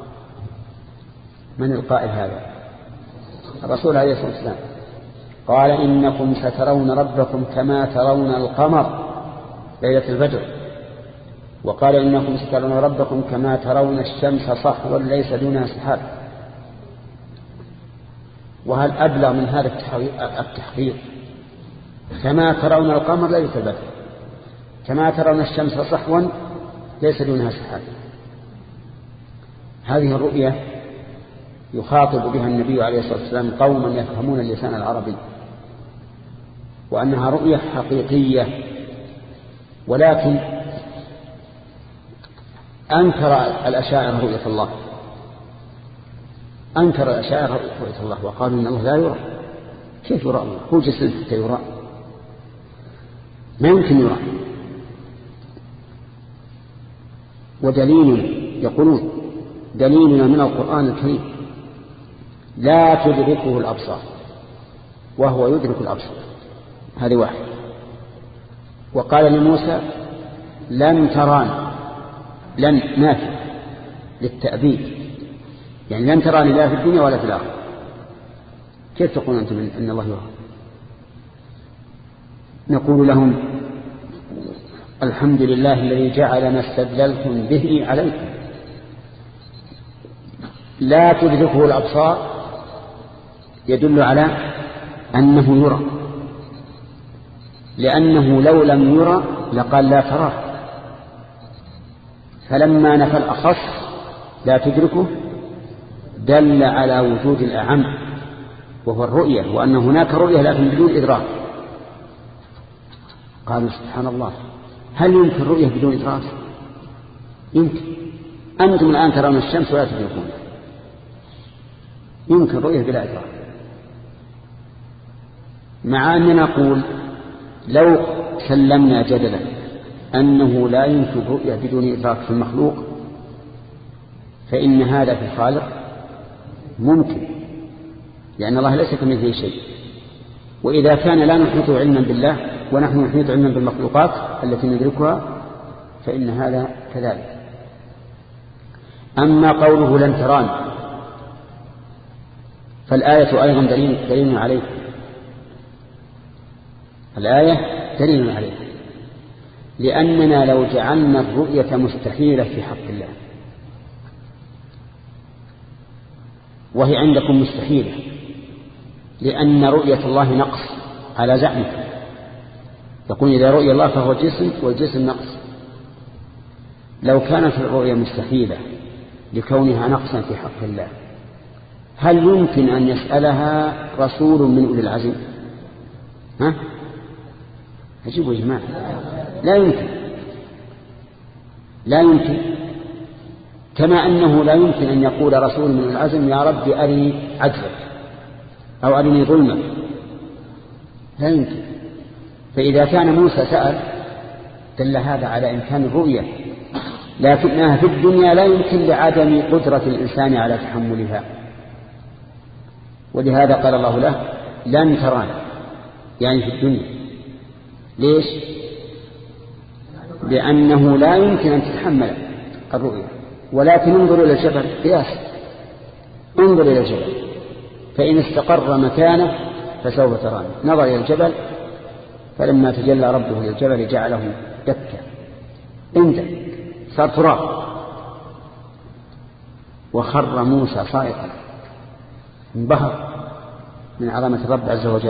من القائل هذا؟ الرسول عليه الصلاة والسلام قال إنكم سترون ربكم كما ترون القمر ليلة البدر، وقال إنكم سترون ربكم كما ترون الشمس صحوا ليس دونها سحاب. وهل أبلغ من هذا التحقيق؟ كما ترون القمر ليلة البدر، كما ترون الشمس صحوا ليس دونها سحاب. هذه الرؤية يخاطب بها النبي عليه الصلاة والسلام قوما يفهمون اللسان العربي، وأنها رؤية حقيقية. ولكن أنكر الأشاعرة رؤية الله، أنكر الأشاعرة رؤية الله وقالوا إن الله لا يرى. كيف يرى الله؟ هو جسد حتى يرى؟ ما يمكن يرى. ودليل يقولون دليلنا من القرآن الكريم لا تدركه الأبصار وهو يدرك الأبصار. هذه واحد. وقال لموسى لن تراني، لن نافع للتأبيد، يعني لن تراني لا في الدنيا ولا في الآخرة. كيف تقول أنتم أن الله يرى؟ نقول لهم الحمد لله الذي جعل ما استدللتم به عليكم. لا تدركه الأبصار يدل على أنه يرى، لأنه لو لم يرى لقال لا تراه، فلما نفى الأخص لا تدركه دل على وجود الأعم وهو الرؤية، وأن هناك رؤية لكن بدون إدراك. قالوا سبحان الله، هل يمكن رؤية بدون إدراك؟ يمكن. أنتم الآن ترون الشمس ولا تدركون، يمكن رؤية بلا إدراك. مع أننا نقول لو سلمنا جدلا أنه لا يمكن رؤية بدون إدراك في المخلوق، فإن هذا في الخالق ممكن، لأن الله ليس كمثله شيء. وإذا كان لا نحيط علما بالله ونحن نحيط علما بالمخلوقات التي ندركها فإن هذا كذلك. أما قوله لن تراني فالآية أيضا دليل, دليل عليه، الآية دليل عليه، لأننا لو جعلنا الرؤية مستحيلة في حق الله وهي عندكم مستحيلة، لأن رؤية الله نقص على زعمكم، يقول إذا رؤية الله فهو جسم والجسم نقص. لو كانت الرؤية مستحيلة لكونها نقصا في حق الله، هل يمكن أن يسألها رسول من أولي العزم؟ ها؟ أجيبوا يا جماعة، لا يمكن، لا يمكن. كما أنه لا يمكن أن يقول رسول من العزم يا رب أرني عجزك أو أرني ظلمك، لا يمكن. فإذا كان موسى سأل دل هذا على إمكان الرؤية، لكنها في الدنيا لا يمكن لعدم قدرة الإنسان على تحملها، ولهذا قال الله له لن تراني، يعني في الدنيا. ليش؟ لأنه لا يمكن أن تتحمل الرؤية. ولكن انظر إلى الجبل قياس، انظر إلى الجبل فإن استقر مكانه فسوف تراني. نظر إلى الجبل فلما تجلى ربه للجبل جعله دكا، اندك، صار تراب، وخر موسى صائقا، انبهر من عظمة الرب عز وجل.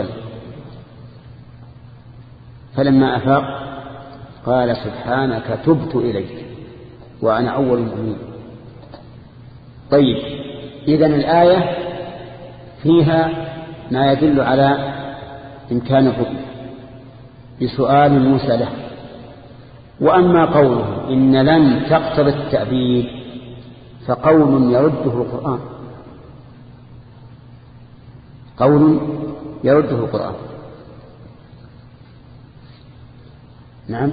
فلما أفاق قال سبحانك تبت إليك وأنا أول المؤمنين. طيب، إذن الآية فيها ما يدل على إمكان الرؤية بسؤال موسى له. وأما قوله إن لن تقتضي التأبيد فقول يرده القرآن، قول يرده القرآن. نعم،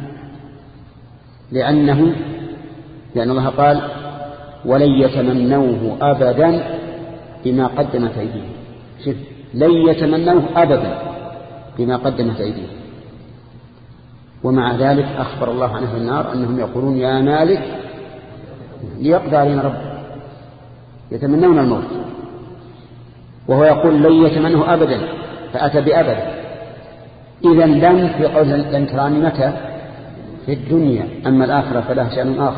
لأنه لأن الله قال ولن يتمنوه أبدا بما قدمت أيديهم. شوف، لن يتمنوه أبدا بما قدمت أيديهم. ومع ذلك أخبر الله عن أهل النار أنهم يقولون يا مالك ليقضى علينا ربنا، يتمنون الموت، وهو يقول لن يتمنوه أبدا فأتى بأبدا. إذن لن في قول لن تراني متى؟ في الدنيا، أما الآخرة فلها شأن آخر.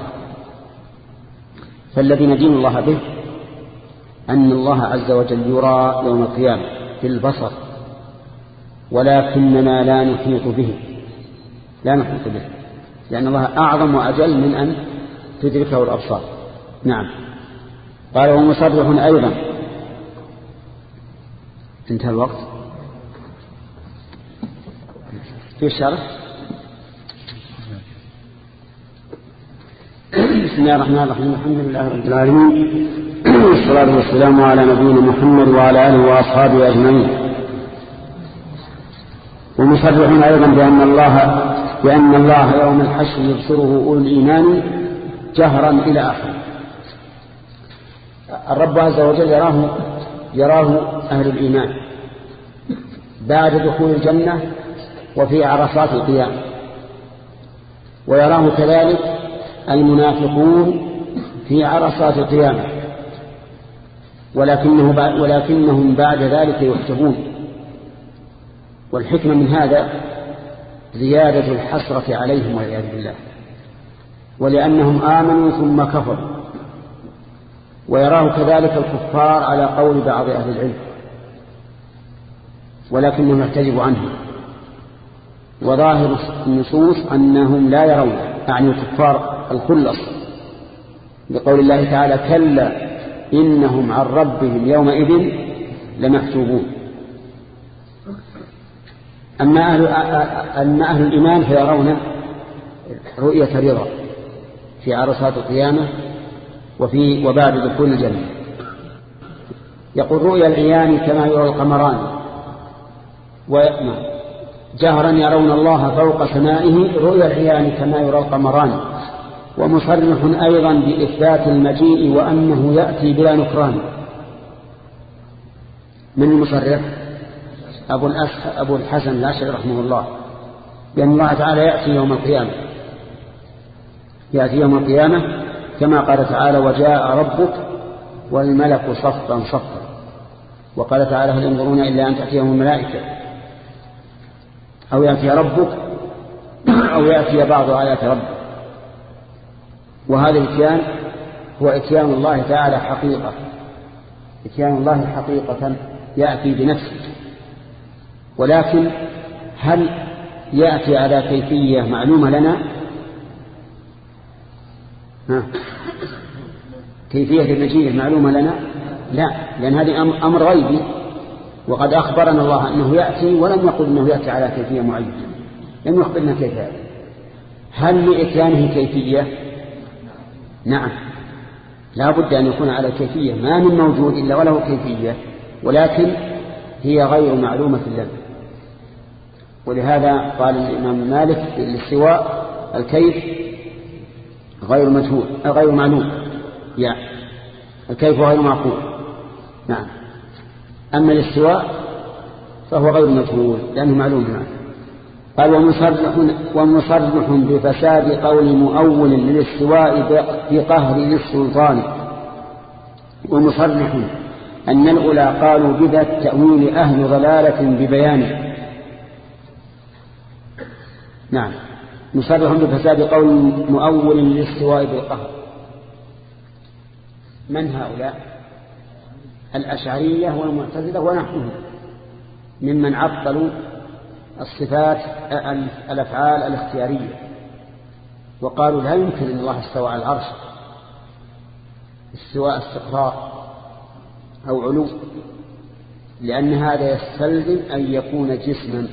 فالذي ندين الله به أن الله عز وجل يرى يوم القيامة في البصر، ولكننا لا نحيط به، لا نحيط به، لأن الله أعظم وأجل من أن تدركه الأبصار. نعم. قال ومصرح أيضا. انتهى الوقت. في شرح. بسم الله الرحمن الرحيم، الحمد لله رب العالمين، والصلاة والسلام على نبينا محمد وعلى آله وأصحابه أجمعين. ومصرح أيضا بأن الله بأن الله يوم الحشر يبصره أولو الإيمان جهرا إلى آخره. الرب عز وجل يراه يراه أهل الإيمان بعد دخول الجنة وفي عرصات القيامة، ويراه كذلك المنافقون في عرصات القيامة، ولكنه ولكنهم بعد ذلك يحجبون. والحكمة من هذا زيادة الحسرة عليهم والعياذ بالله، ولأنهم آمنوا ثم كفروا. ويراه كذلك الكفار على قول بعض أهل العلم، ولكنهم يحتجب عنه. وظاهر النصوص أنهم لا يرون، يعني الكفار الخلص، بقول الله تعالى: كلا إنهم عن ربهم يومئذ لمحجوبون. أما أهل, أما أهل الإيمان فيرون رؤية رضا في عرصات القيامة وفي وبعد دخول الجنة. يقول: رؤيا العيان كما يرى القمران، جهرا يرون الله فوق سمائه رؤيا العيان كما يرى القمران. ومصرح أيضا بإثبات المجيء وأنه يأتي بلا نكران. من المصرح؟ أبو, أبو الحسن الأشعري رحمه الله، بأن الله تعالى يأتي يوم القيامة يأتي يوم القيامة كما قال تعالى: وجاء ربك والملك صفا صفا. وقال تعالى: هل ينظرون إلا أن تأتيهم الملائكة أو يأتي ربك أو يأتي بعض آيات ربك. وهذا الاتيان هو اتيان الله تعالى حقيقة، اتيان الله حقيقة يأتي بنفسه. ولكن هل يأتي على كيفية معلومة لنا؟ ها. كيفية المجيء معلومة لنا؟ لا، لأن هذه أمر غيبي، وقد أخبرنا الله أنه يأتي ولم يقل أنه يأتي على كيفية معينة، لم يخبرنا كيف يأتي. هل لإتيانه كيفية؟ نعم، لا بد أن يكون على كيفية، ما من موجود إلا وله كيفية، ولكن هي غير معلومة لنا. ولهذا قال الإمام مالك في الاستواء: الكيف غير مجهول غير معلوم، يعني الكيف غير معقول. نعم. أما الاستواء فهو غير مجهول لأنه معلوم معه. قال: ومصرح, ومصرح بفساد قول مؤول للاستواء بقهر للسلطان. ومصرح أن الأولى قالوا بذا التأويل أهل ضلالة ببيانه. نعم، مصرح بفساد قول مؤول للاستواء بالقهر. من هؤلاء؟ الأشعرية والمعتزلة ونحوهم ممن عطلوا الصفات الأفعال الاختيارية، وقالوا لا يمكن أن الله استوى على العرش استواء استقرار أو علو، لأن هذا يستلزم أن يكون جسما.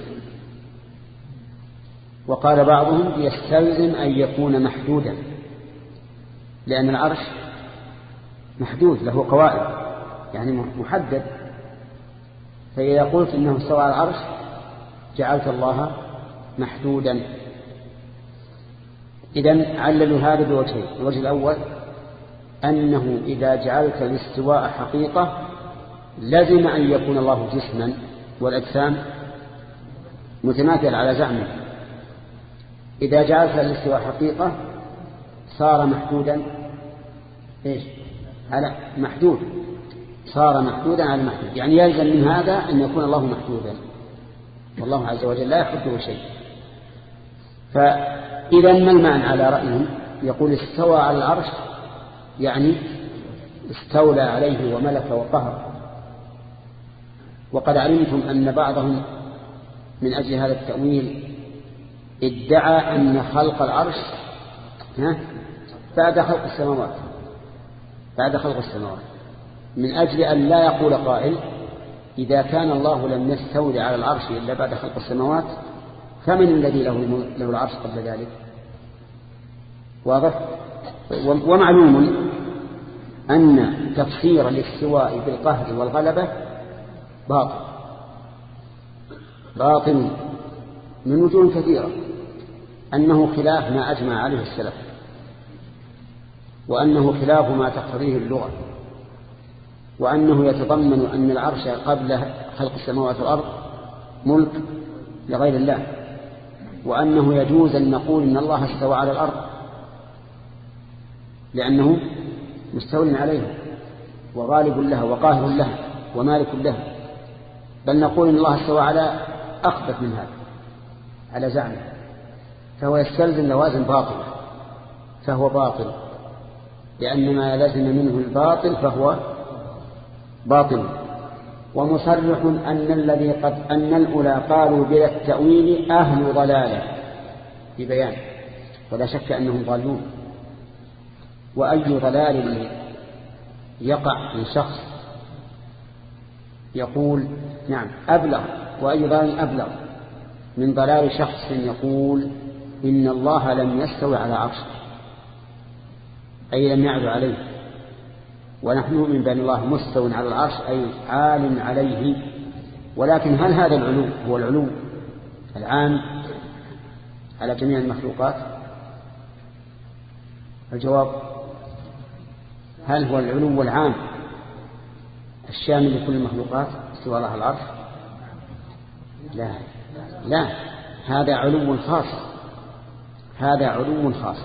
وقال بعضهم يستلزم أن يكون محدودا، لأن العرش محدود له قوائم، يعني محدد. فإذا قلت إنه استوى على العرش جعلت الله محدودا. إذن عللوا هذا بوجهين: الوجه الأول أنه إذا جعلت الاستواء حقيقة لازم أن يكون الله جسما والأجسام متماثل على زعمه. إذا جعلت الاستواء حقيقة صار محدودا إيش؟ على محدود، صار محدودا على محدود، يعني يلزم من هذا أن يكون الله محدودا، والله عز وجل لا يحده شيء. فإذا ما المعنى على رأيهم؟ يقول استوى على العرش يعني استولى عليه وملك وقهر. وقد علمتم أن بعضهم من أجل هذا التأويل ادعى أن خلق العرش بعد خلق السماوات بعد خلق السماوات من أجل أن لا يقول قائل: إذا كان الله لم يستولي على العرش إلا بعد خلق السماوات فمن الذي له, له العرش قبل ذلك؟ واضح؟ ومعلوم أن تفسير الاستواء بالقهر والغلبة باطل باطل من وجوه كثيرة، أنه خلاف ما أجمع عليه السلف، وأنه خلاف ما تقتضيه اللغة، وأنه يتضمن أن العرش قبل خلق السماوات والأرض ملك لغير الله، وأنه يجوز أن نقول إن الله استوى على الأرض لأنه مستول عليها وغالب لها وقاهر لها ومالك لها، بل نقول إن الله استوى على أخبث من هذا على زعمه، فهو يستلزم لوازم باطلة، فهو باطل، لأن ما لازم منه الباطل فهو باطل. ومصرح أن الذي قد أن الأولى قالوا بلا التأويل أهل ضلالة ببيان، ولا شك أنهم ضالون. وأي ضلال يقع من شخص يقول نعم أبلغ، وأي ضلال أبلغ من ضلال شخص يقول إن الله لم يستوي على عرشه، أي لم يعد عليه، ونحن نؤمن بأن الله مستو على العرش أي عال عليه. ولكن هل هذا العلو هو العلو العام على جميع المخلوقات؟ الجواب هل هو العلو العام الشامل لكل المخلوقات استوى الله على العرش؟ لا لا، هذا علو خاص، هذا علو خاص.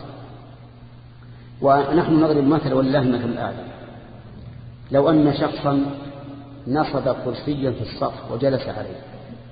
ونحن نضرب مثل ولله المثل الأعلى، لو أن شخصا نصب كرسيا في الصف وجلس عليه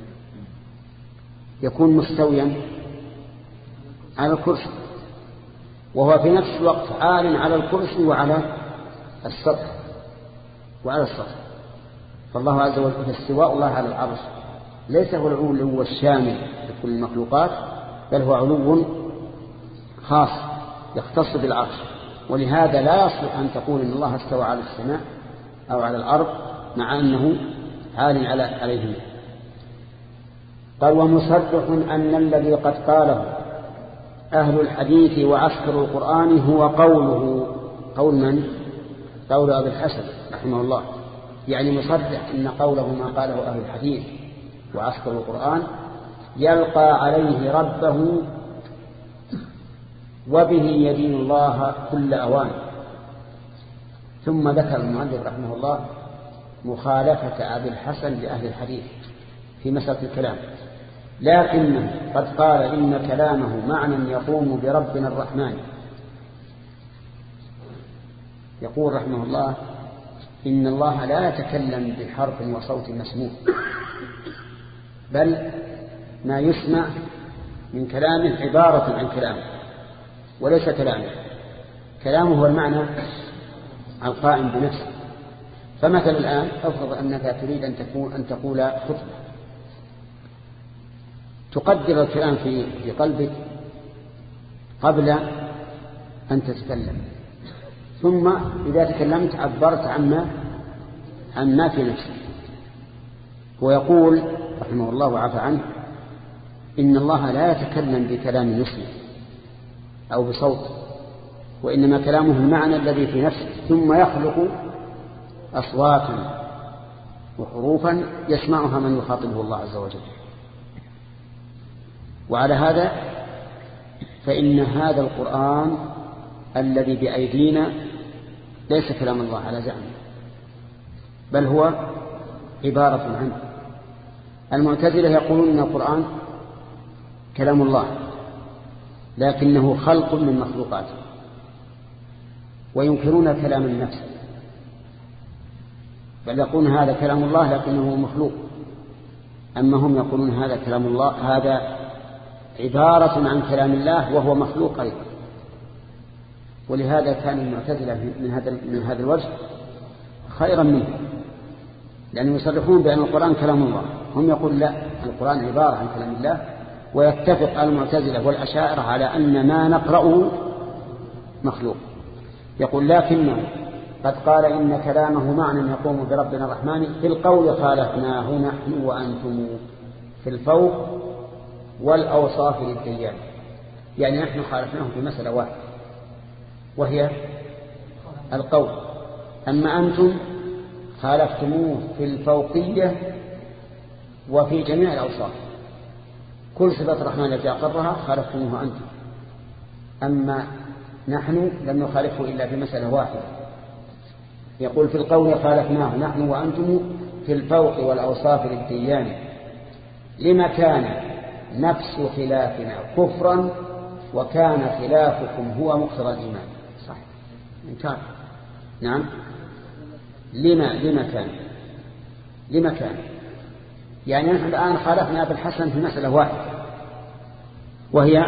يكون مستويا على الكرسي، وهو في نفس الوقت عال على الكرسي وعلى السطح وعلى السطح. فالله عز وجل استواء الله على العرش ليس هو العلو الشامل لكل المخلوقات، بل هو علو خاص يختص بالعرش. ولهذا لا يصلح أن تقول إن الله استوى على السماء أو على الأرض مع أنه عال على عليهم. قال ومصرح أن الذي قد قاله أهل الحديث وعسكر القرآن هو قوله، قول من؟ قول أبي الحسن رحمه الله، يعني مصرح أن قوله ما قاله أهل الحديث وعسكر القرآن يلقى عليه ربه وبه يدين الله كل أوان. ثم ذكر المؤلف رحمه الله مخالفة أبي الحسن لأهل الحديث في مسألة الكلام، لكنه قد قال إن كلامه معنى يقوم بربنا الرحمن. يقول رحمه الله إن الله لا يتكلم بحرف وصوت مسموع، بل ما يسمع من كلامه عبارة عن كلامه وليس كلامه. كلامه هو المعنى القائم بنفسه. فمثل الآن أفرض أنك تريد أن تكون أن تقول خطبة، تقدر الكلام في في قلبك قبل أن تتكلم، ثم إذا تكلمت عبرت عما عما في نفسك. ويقول رحمه الله وعفى عنه إن الله لا يتكلم بكلام يسمع أو بصوت، وإنما كلامه المعنى الذي في نفسه، ثم يخلق أصواتا وحروفا يسمعها من يخاطبه الله عز وجل. وعلى هذا فإن هذا القرآن الذي بأيدينا ليس كلام الله على زعمه، بل هو عبارة عنه. المعتزلة يقولون أن القرآن كلام الله لكنه خلق من مخلوقاته، وينكرون كلام النفس، بل يقولون هذا كلام الله لكنه مخلوق. أما هم يقولون هذا كلام الله، هذا عبارة عن كلام الله وهو مخلوق أيضا. ولهذا كان المعتزلة من هذا من هذا الوجه خيرا منه، لأنهم يصرحون بأن القرآن كلام الله، هم يقول لا، القرآن عبارة عن كلام الله. ويتفق المعتزلة والأشاعرة على أن ما نقرأه مخلوق. يقول لكنه قد قال إن كلامه معنى يقوم بربنا الرحمن، في القول خالفناه نحن وأنتم في الفوق والأوصاف للديان. يعني نحن خالفناه في مسألة واحدة وهي القول، أما أنتم خالفتموه في الفوقية وفي جميع الأوصاف. كل صفات الرحمن التي أقرها خالفتموها أنتم، أما نحن لم نخالفه إلا في مسألة واحدة يقول في القول خالفناه نحن وأنتم في الفوق والأوصاف للديان لما كان نفس خلافنا كفرا وكان خلافكم هو مقتضى الإيمان. صح انكار. نعم لما لما كان لما كان يعني نحن الآن خالفنا أبا الحسن في مسألة واحدة وهي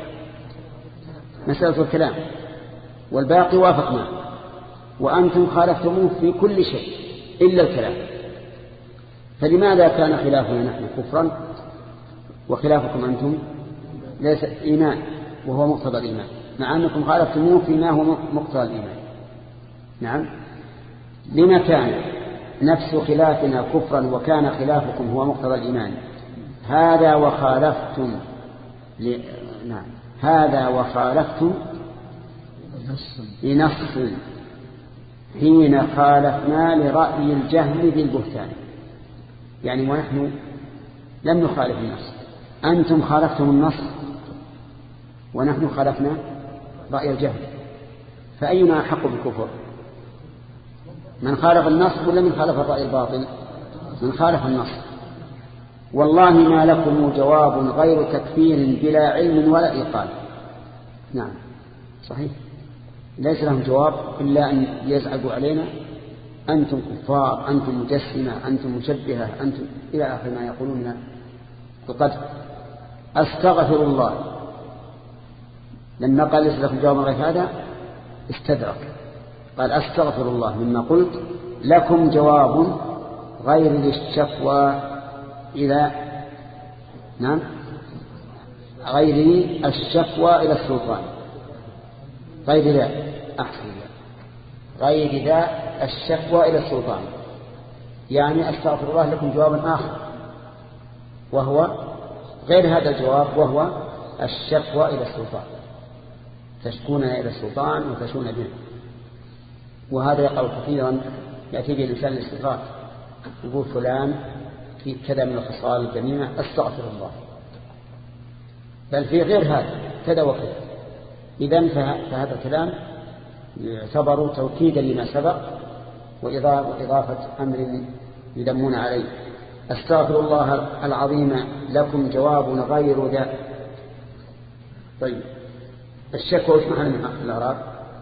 مسألة الكلام والباقي وافقنا وأنتم خالفتموه في كل شيء إلا الكلام. فلماذا كان خلافنا نحن كفرا وخلافكم أنتم ليس إيمان وهو مقتضى الإيمان مع أنكم خالفتموه فيما هو مقتضى الإيمان؟ نعم لما كان نفس خلافنا كفرا وكان خلافكم هو مقتضى الإيمان هذا وخالفتم ل... نعم هذا وخالفتم لنص حين خالفنا لرأي الجهل بالبهتان. يعني ونحن لم نخالف النص، أنتم خالفتم النص ونحن خالفنا رأي الجهل، فأينا أحق بالكفر؟ من خالف النص ولا من خالف الرأي الباطل؟ من خالف النص. والله ما لكم جواب غير تكفير بلا علم ولا إيقان. نعم صحيح، ليس لهم جواب إلا أن يزعجوا علينا أنتم كفار، أنتم مجسمة، أنتم مشبهة، أنتم إلى آخر ما يقولون القدر. أستغفر الله لما قال ليس لكم جواب غير هذا استدرك، قال أستغفر الله مما قلت لكم جواب غير للشكوى إلى نعم غير الشكوى إلى السلطان، غير ذا أحسن غير ذا الشكوى إلى السلطان. يعني أستغفر الله لكم جواب آخر وهو غير هذا الجواب، وهو الشكوى إلى السلطان، تشكوننا إلى السلطان وتشون به. وهذا يقع كثيرا، يأتي به الإنسان الاستغراق، يقول فلان في كذا من الخصال الجميع أستغفر الله، بل في غير هذا كذا وكذا. إذن فهذا الكلام يعتبر توكيدا لما سبق وإضافة أمر يدمون عليه. أستغفر الله العظيم لكم جواب غير ذا. طيب الشكوى وش معنى من الأعراب؟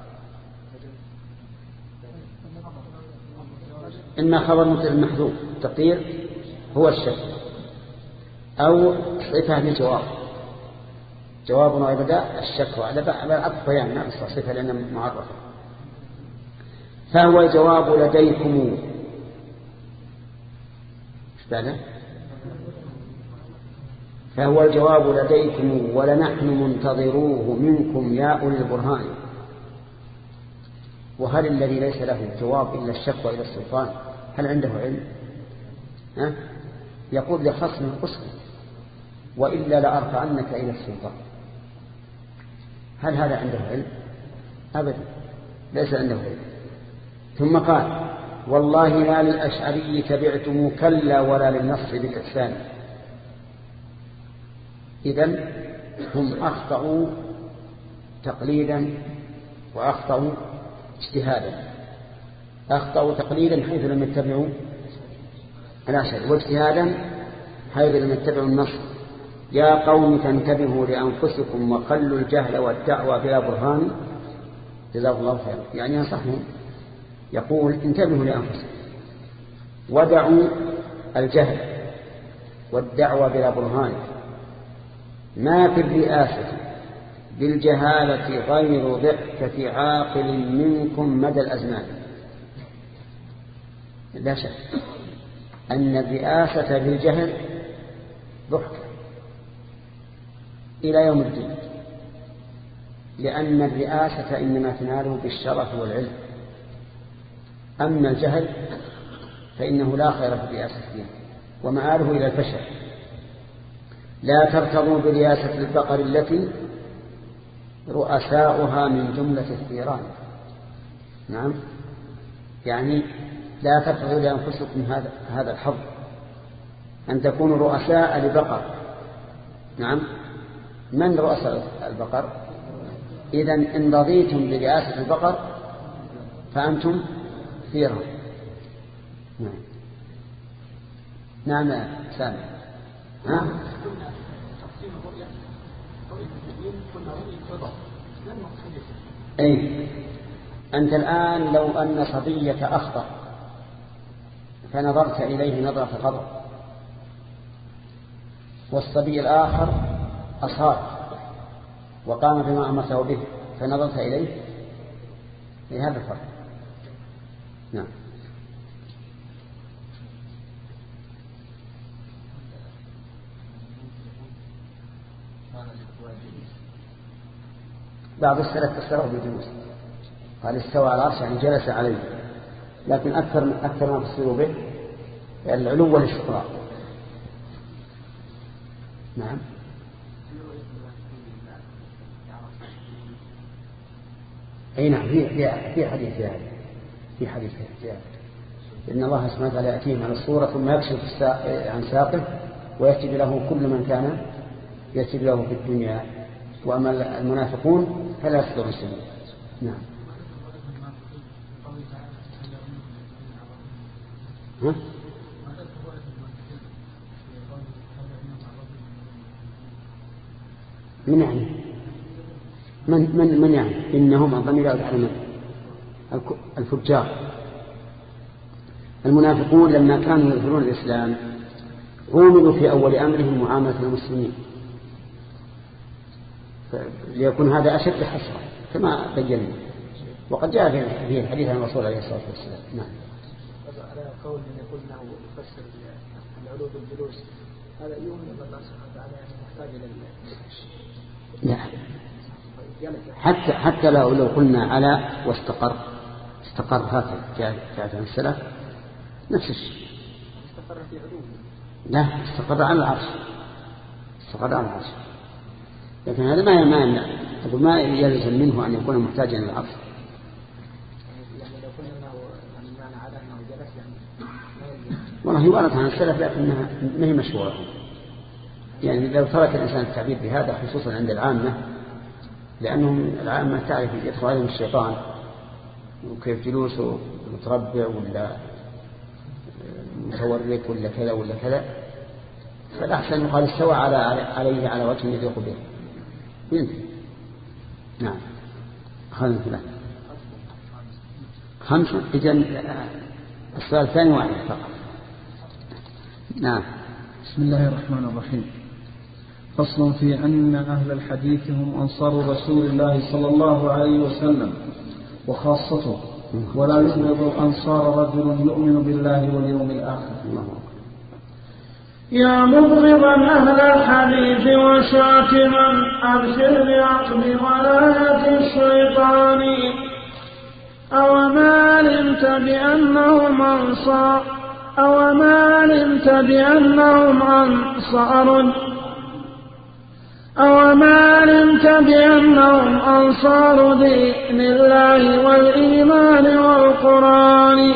إما خبر مثل المحذوف تقدير هو الشكوى، أو صفة للجواب، جواب غير ذا الشكوى على العطف بيان نعم صفة لأنها معرفة. فهو الجواب لديكم فهو الجواب لديكم ولنحن منتظروه منكم يا أولي البرهان. وهل الذي ليس له جواب إلا الشكوى إلى السلطان هل عنده علم؟ ها؟ يقول لخصم اسكت وإلا لأرفعنك إلى السلطان. هل هذا عنده علم؟ أبدا ليس عنده علم. ثم قال والله لا للأشعري تبعتم كلا ولا للنصر بالإحسان. إذن هم أخطأوا تقليدا وأخطأوا اجتهادا. أخطأوا تقليدا حيث لم يتبعوا الأشعري، واجتهادا حيث لم يتبعوا النصر. يا قوم تنتبهوا لأنفسكم وقلوا الجهل والدعوة بلا برهان. جزاكم الله خيرا. يعني ينصحهم، يقول انتبهوا لأنفسكم ودعوا الجهل والدعوة بلا برهان. ما في الرئاسة بالجهالة غير ضحكة عاقل منكم مدى الأزمان. لا شك أن الرئاسة بالجهل ضحكة إلى يوم الدين، لأن الرئاسة إنما تناله بالشرف والعلم، أما الجهل فإنه لا خير في الرئاسة فيه ومآله إلى الفشل. لا ترتضوا برئاسة البقر التي رؤساؤها من جملة الثيران. نعم يعني لا ترتضوا لأنفسكم هذا هذا الحظ أن تكونوا رؤساء لبقر. نعم من رؤساء البقر؟ إذن إن رضيتم برئاسة البقر فأنتم كثيرا. نعم نعم يا سامي. ها؟ أي أنت الآن لو أن صبية أخطأ فنظرت إليه نظرة غضب، والصبي الآخر أصاب وقام بما أمرته به فنظرت إليه، لهذا الفرق. نعم. بعض السلف فسره بالجلوس، قال استوى على العرش يعني جلس عليه، لكن أكثر أكثر ما فسروا به العلو والاستقرار. نعم. أي نعم في في حديث في هذا في حديث في هذا إن الله سبحانه وتعالى يأتيهم على الصورة ثم يكشف عن ساقه ويكتب له كل من كان يكتب له في الدنيا، وأما المنافقون فلا يستطيعون السبيل. نعم. ها؟ من يعني من من من يعني إنهم الضمير يعود على من؟ الفجار. المنافقون لما كانوا يظهرون الإسلام عوملوا في أول أمرهم معاملة المسلمين، ليكون هذا أشد حسرة كما بينا، وقد جاء في الحديث عن الرسول عليه الصلاة والسلام. نعم. على قول من يقول انه يفسر العلو بالجلوس، هذا يؤمن ان الله سبحانه وتعالى يعني محتاج الى لا حتى حتى لو لو قلنا على واستقر استقر هكذا جاءت عن السلف نفس الشيء. استقر في علو. لا استقر على العرش، استقر على العرش، لكن هذا ما ما أقول ما يلزم منه أن يكون محتاجا للعرش. والله ورد عن السلف لكنها ما هي مشهورة، يعني لو ترك الإنسان التعبير بهذا خصوصا عند العامة، لأنهم العامة تعرف يدخل عليهم الشيطان وكيف جلوسه متربع ولا متورك ولا كذا ولا كذا، فالأحسن يقال استوى على عليه على وجه يليق به ينتهي. نعم. خلنا ثلاثة خمسة. إذن السؤال الثاني واحد فقط. نعم. بسم الله الرحمن الرحيم. فصل في أن أهل الحديث هم أنصار رسول الله صلى الله عليه وسلم وخاصته، ولا يبغض الأنصار رجل يؤمن بالله واليوم الآخر. يا مبغضا أهل الحديث وشاتما أبشر بعقب ولاية الشيطان، أوما علمت بأنهم أنصار أوما علمت بأنهم أنصار أوما علمت بأنهم أنصار دين الله والإيمان والقرآن،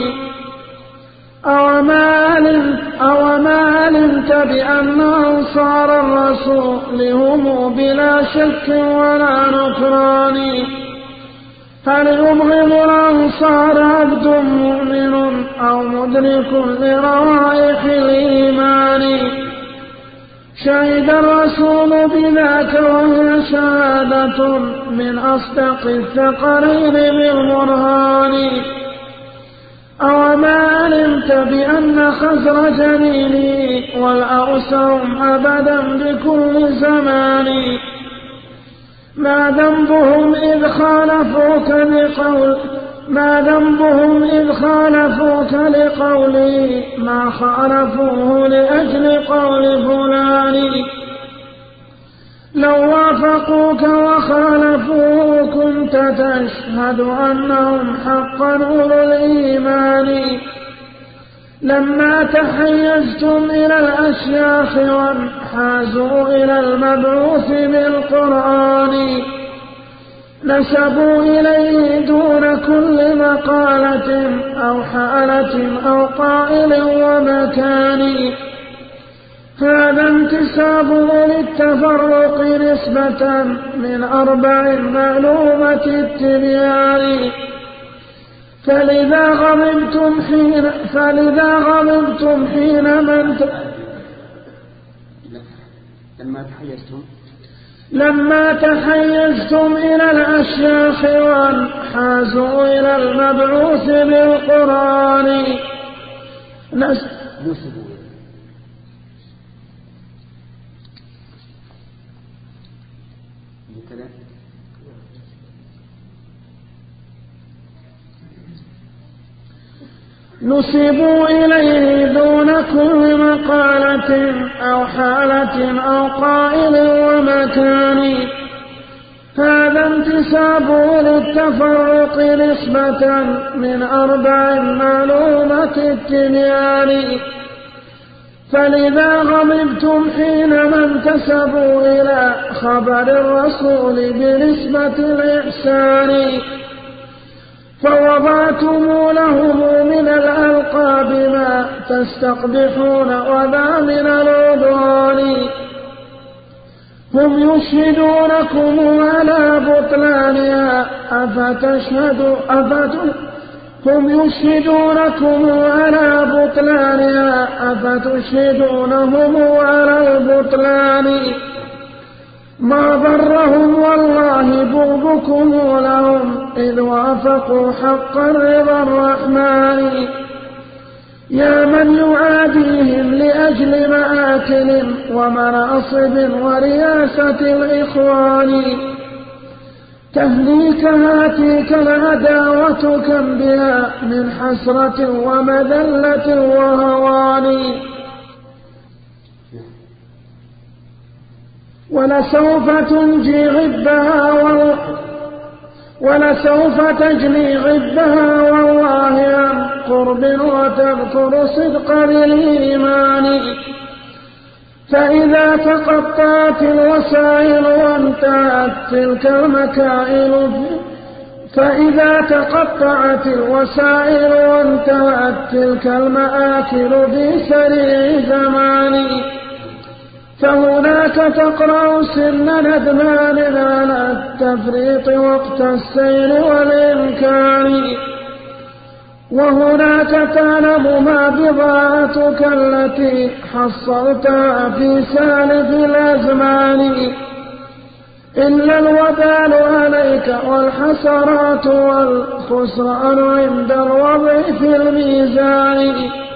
أوما علمت, أوما علمت بأن أنصار الرسول هم بلا شك ولا نكران، هل يبغض الأنصار عبد مؤمن أو مدرك لروائح الإيمان، شهد الرسول بذاك وهي شهادة من أصدق التقارير بالبرهان، أوما علمت بأن خزر جنيني والأرس هم أبدا بكل زمان، ما ذنبهم إذ خالفوك لقول ما ذنبهم إذ خالفوك لقولي ما خالفوه لأجل قول فلان، لو وافقوك وخالفوه كنت تشهد أنهم حقا أولو الإيمان، لما تحيزتم إلى الأشياخ وانحازوا إلى المبعوث بالقرآن، نسبوا إليه دون كل مقالة أو حالة أو قائل ومكان، هذا انتسابه للتفرق نسبة من أربع معلومة التبيان، فلذا غضبتم حين فلذا غضبتم حين من ت... لما تحيزتم لما تحيزتم إلى الأشياخ وانحازوا إلى المبعوث بالقرآن نس... نسبوا كذا نسبوا إليه دون كل مقالة أو حالة أو قائل ومكان. هذا انتساب للتفرق نسبة من أربع معلومة التبيان. فلذا غضبتم حينما انتسبوا إلى خبر الرسول بنسبة الإحسان. فوضعتم لهم من الألقاب ما تستقبحون وذا من العدوان. هم يشهدونكم على بطلانها أفتشهدوا أفت هم يشهدونكم على بطلانها أفتشهدونهم على البطلان. ما ضرهم والله بغضكم لهم إذ وافقوا حق رضا الرحمن. يا من يعاديهم لأجل مآكل ومناصب ورياسة الإخوان. تهليك هاتيك العداوة كم بها من حسرة ومذلة وهوان. ولسوف تنجي غبها وال... ولسوف تجني غبها والله عن قرب وتذكر صدق الإيمان. فإذا تقطعت الوسائل وانتهت تلك المكائل فإذا تقطعت الوسائل وانتهت تلك المآكل في سريع زمان. فهناك تقرأ سن ندمان على التفريط وقت السير والإمكان. وهناك تعلم ما بضاعتك التي حصلتها في سالف الأزمان. إلا الوبال عليك والحسرات والخسران عند الوضع في الميزان.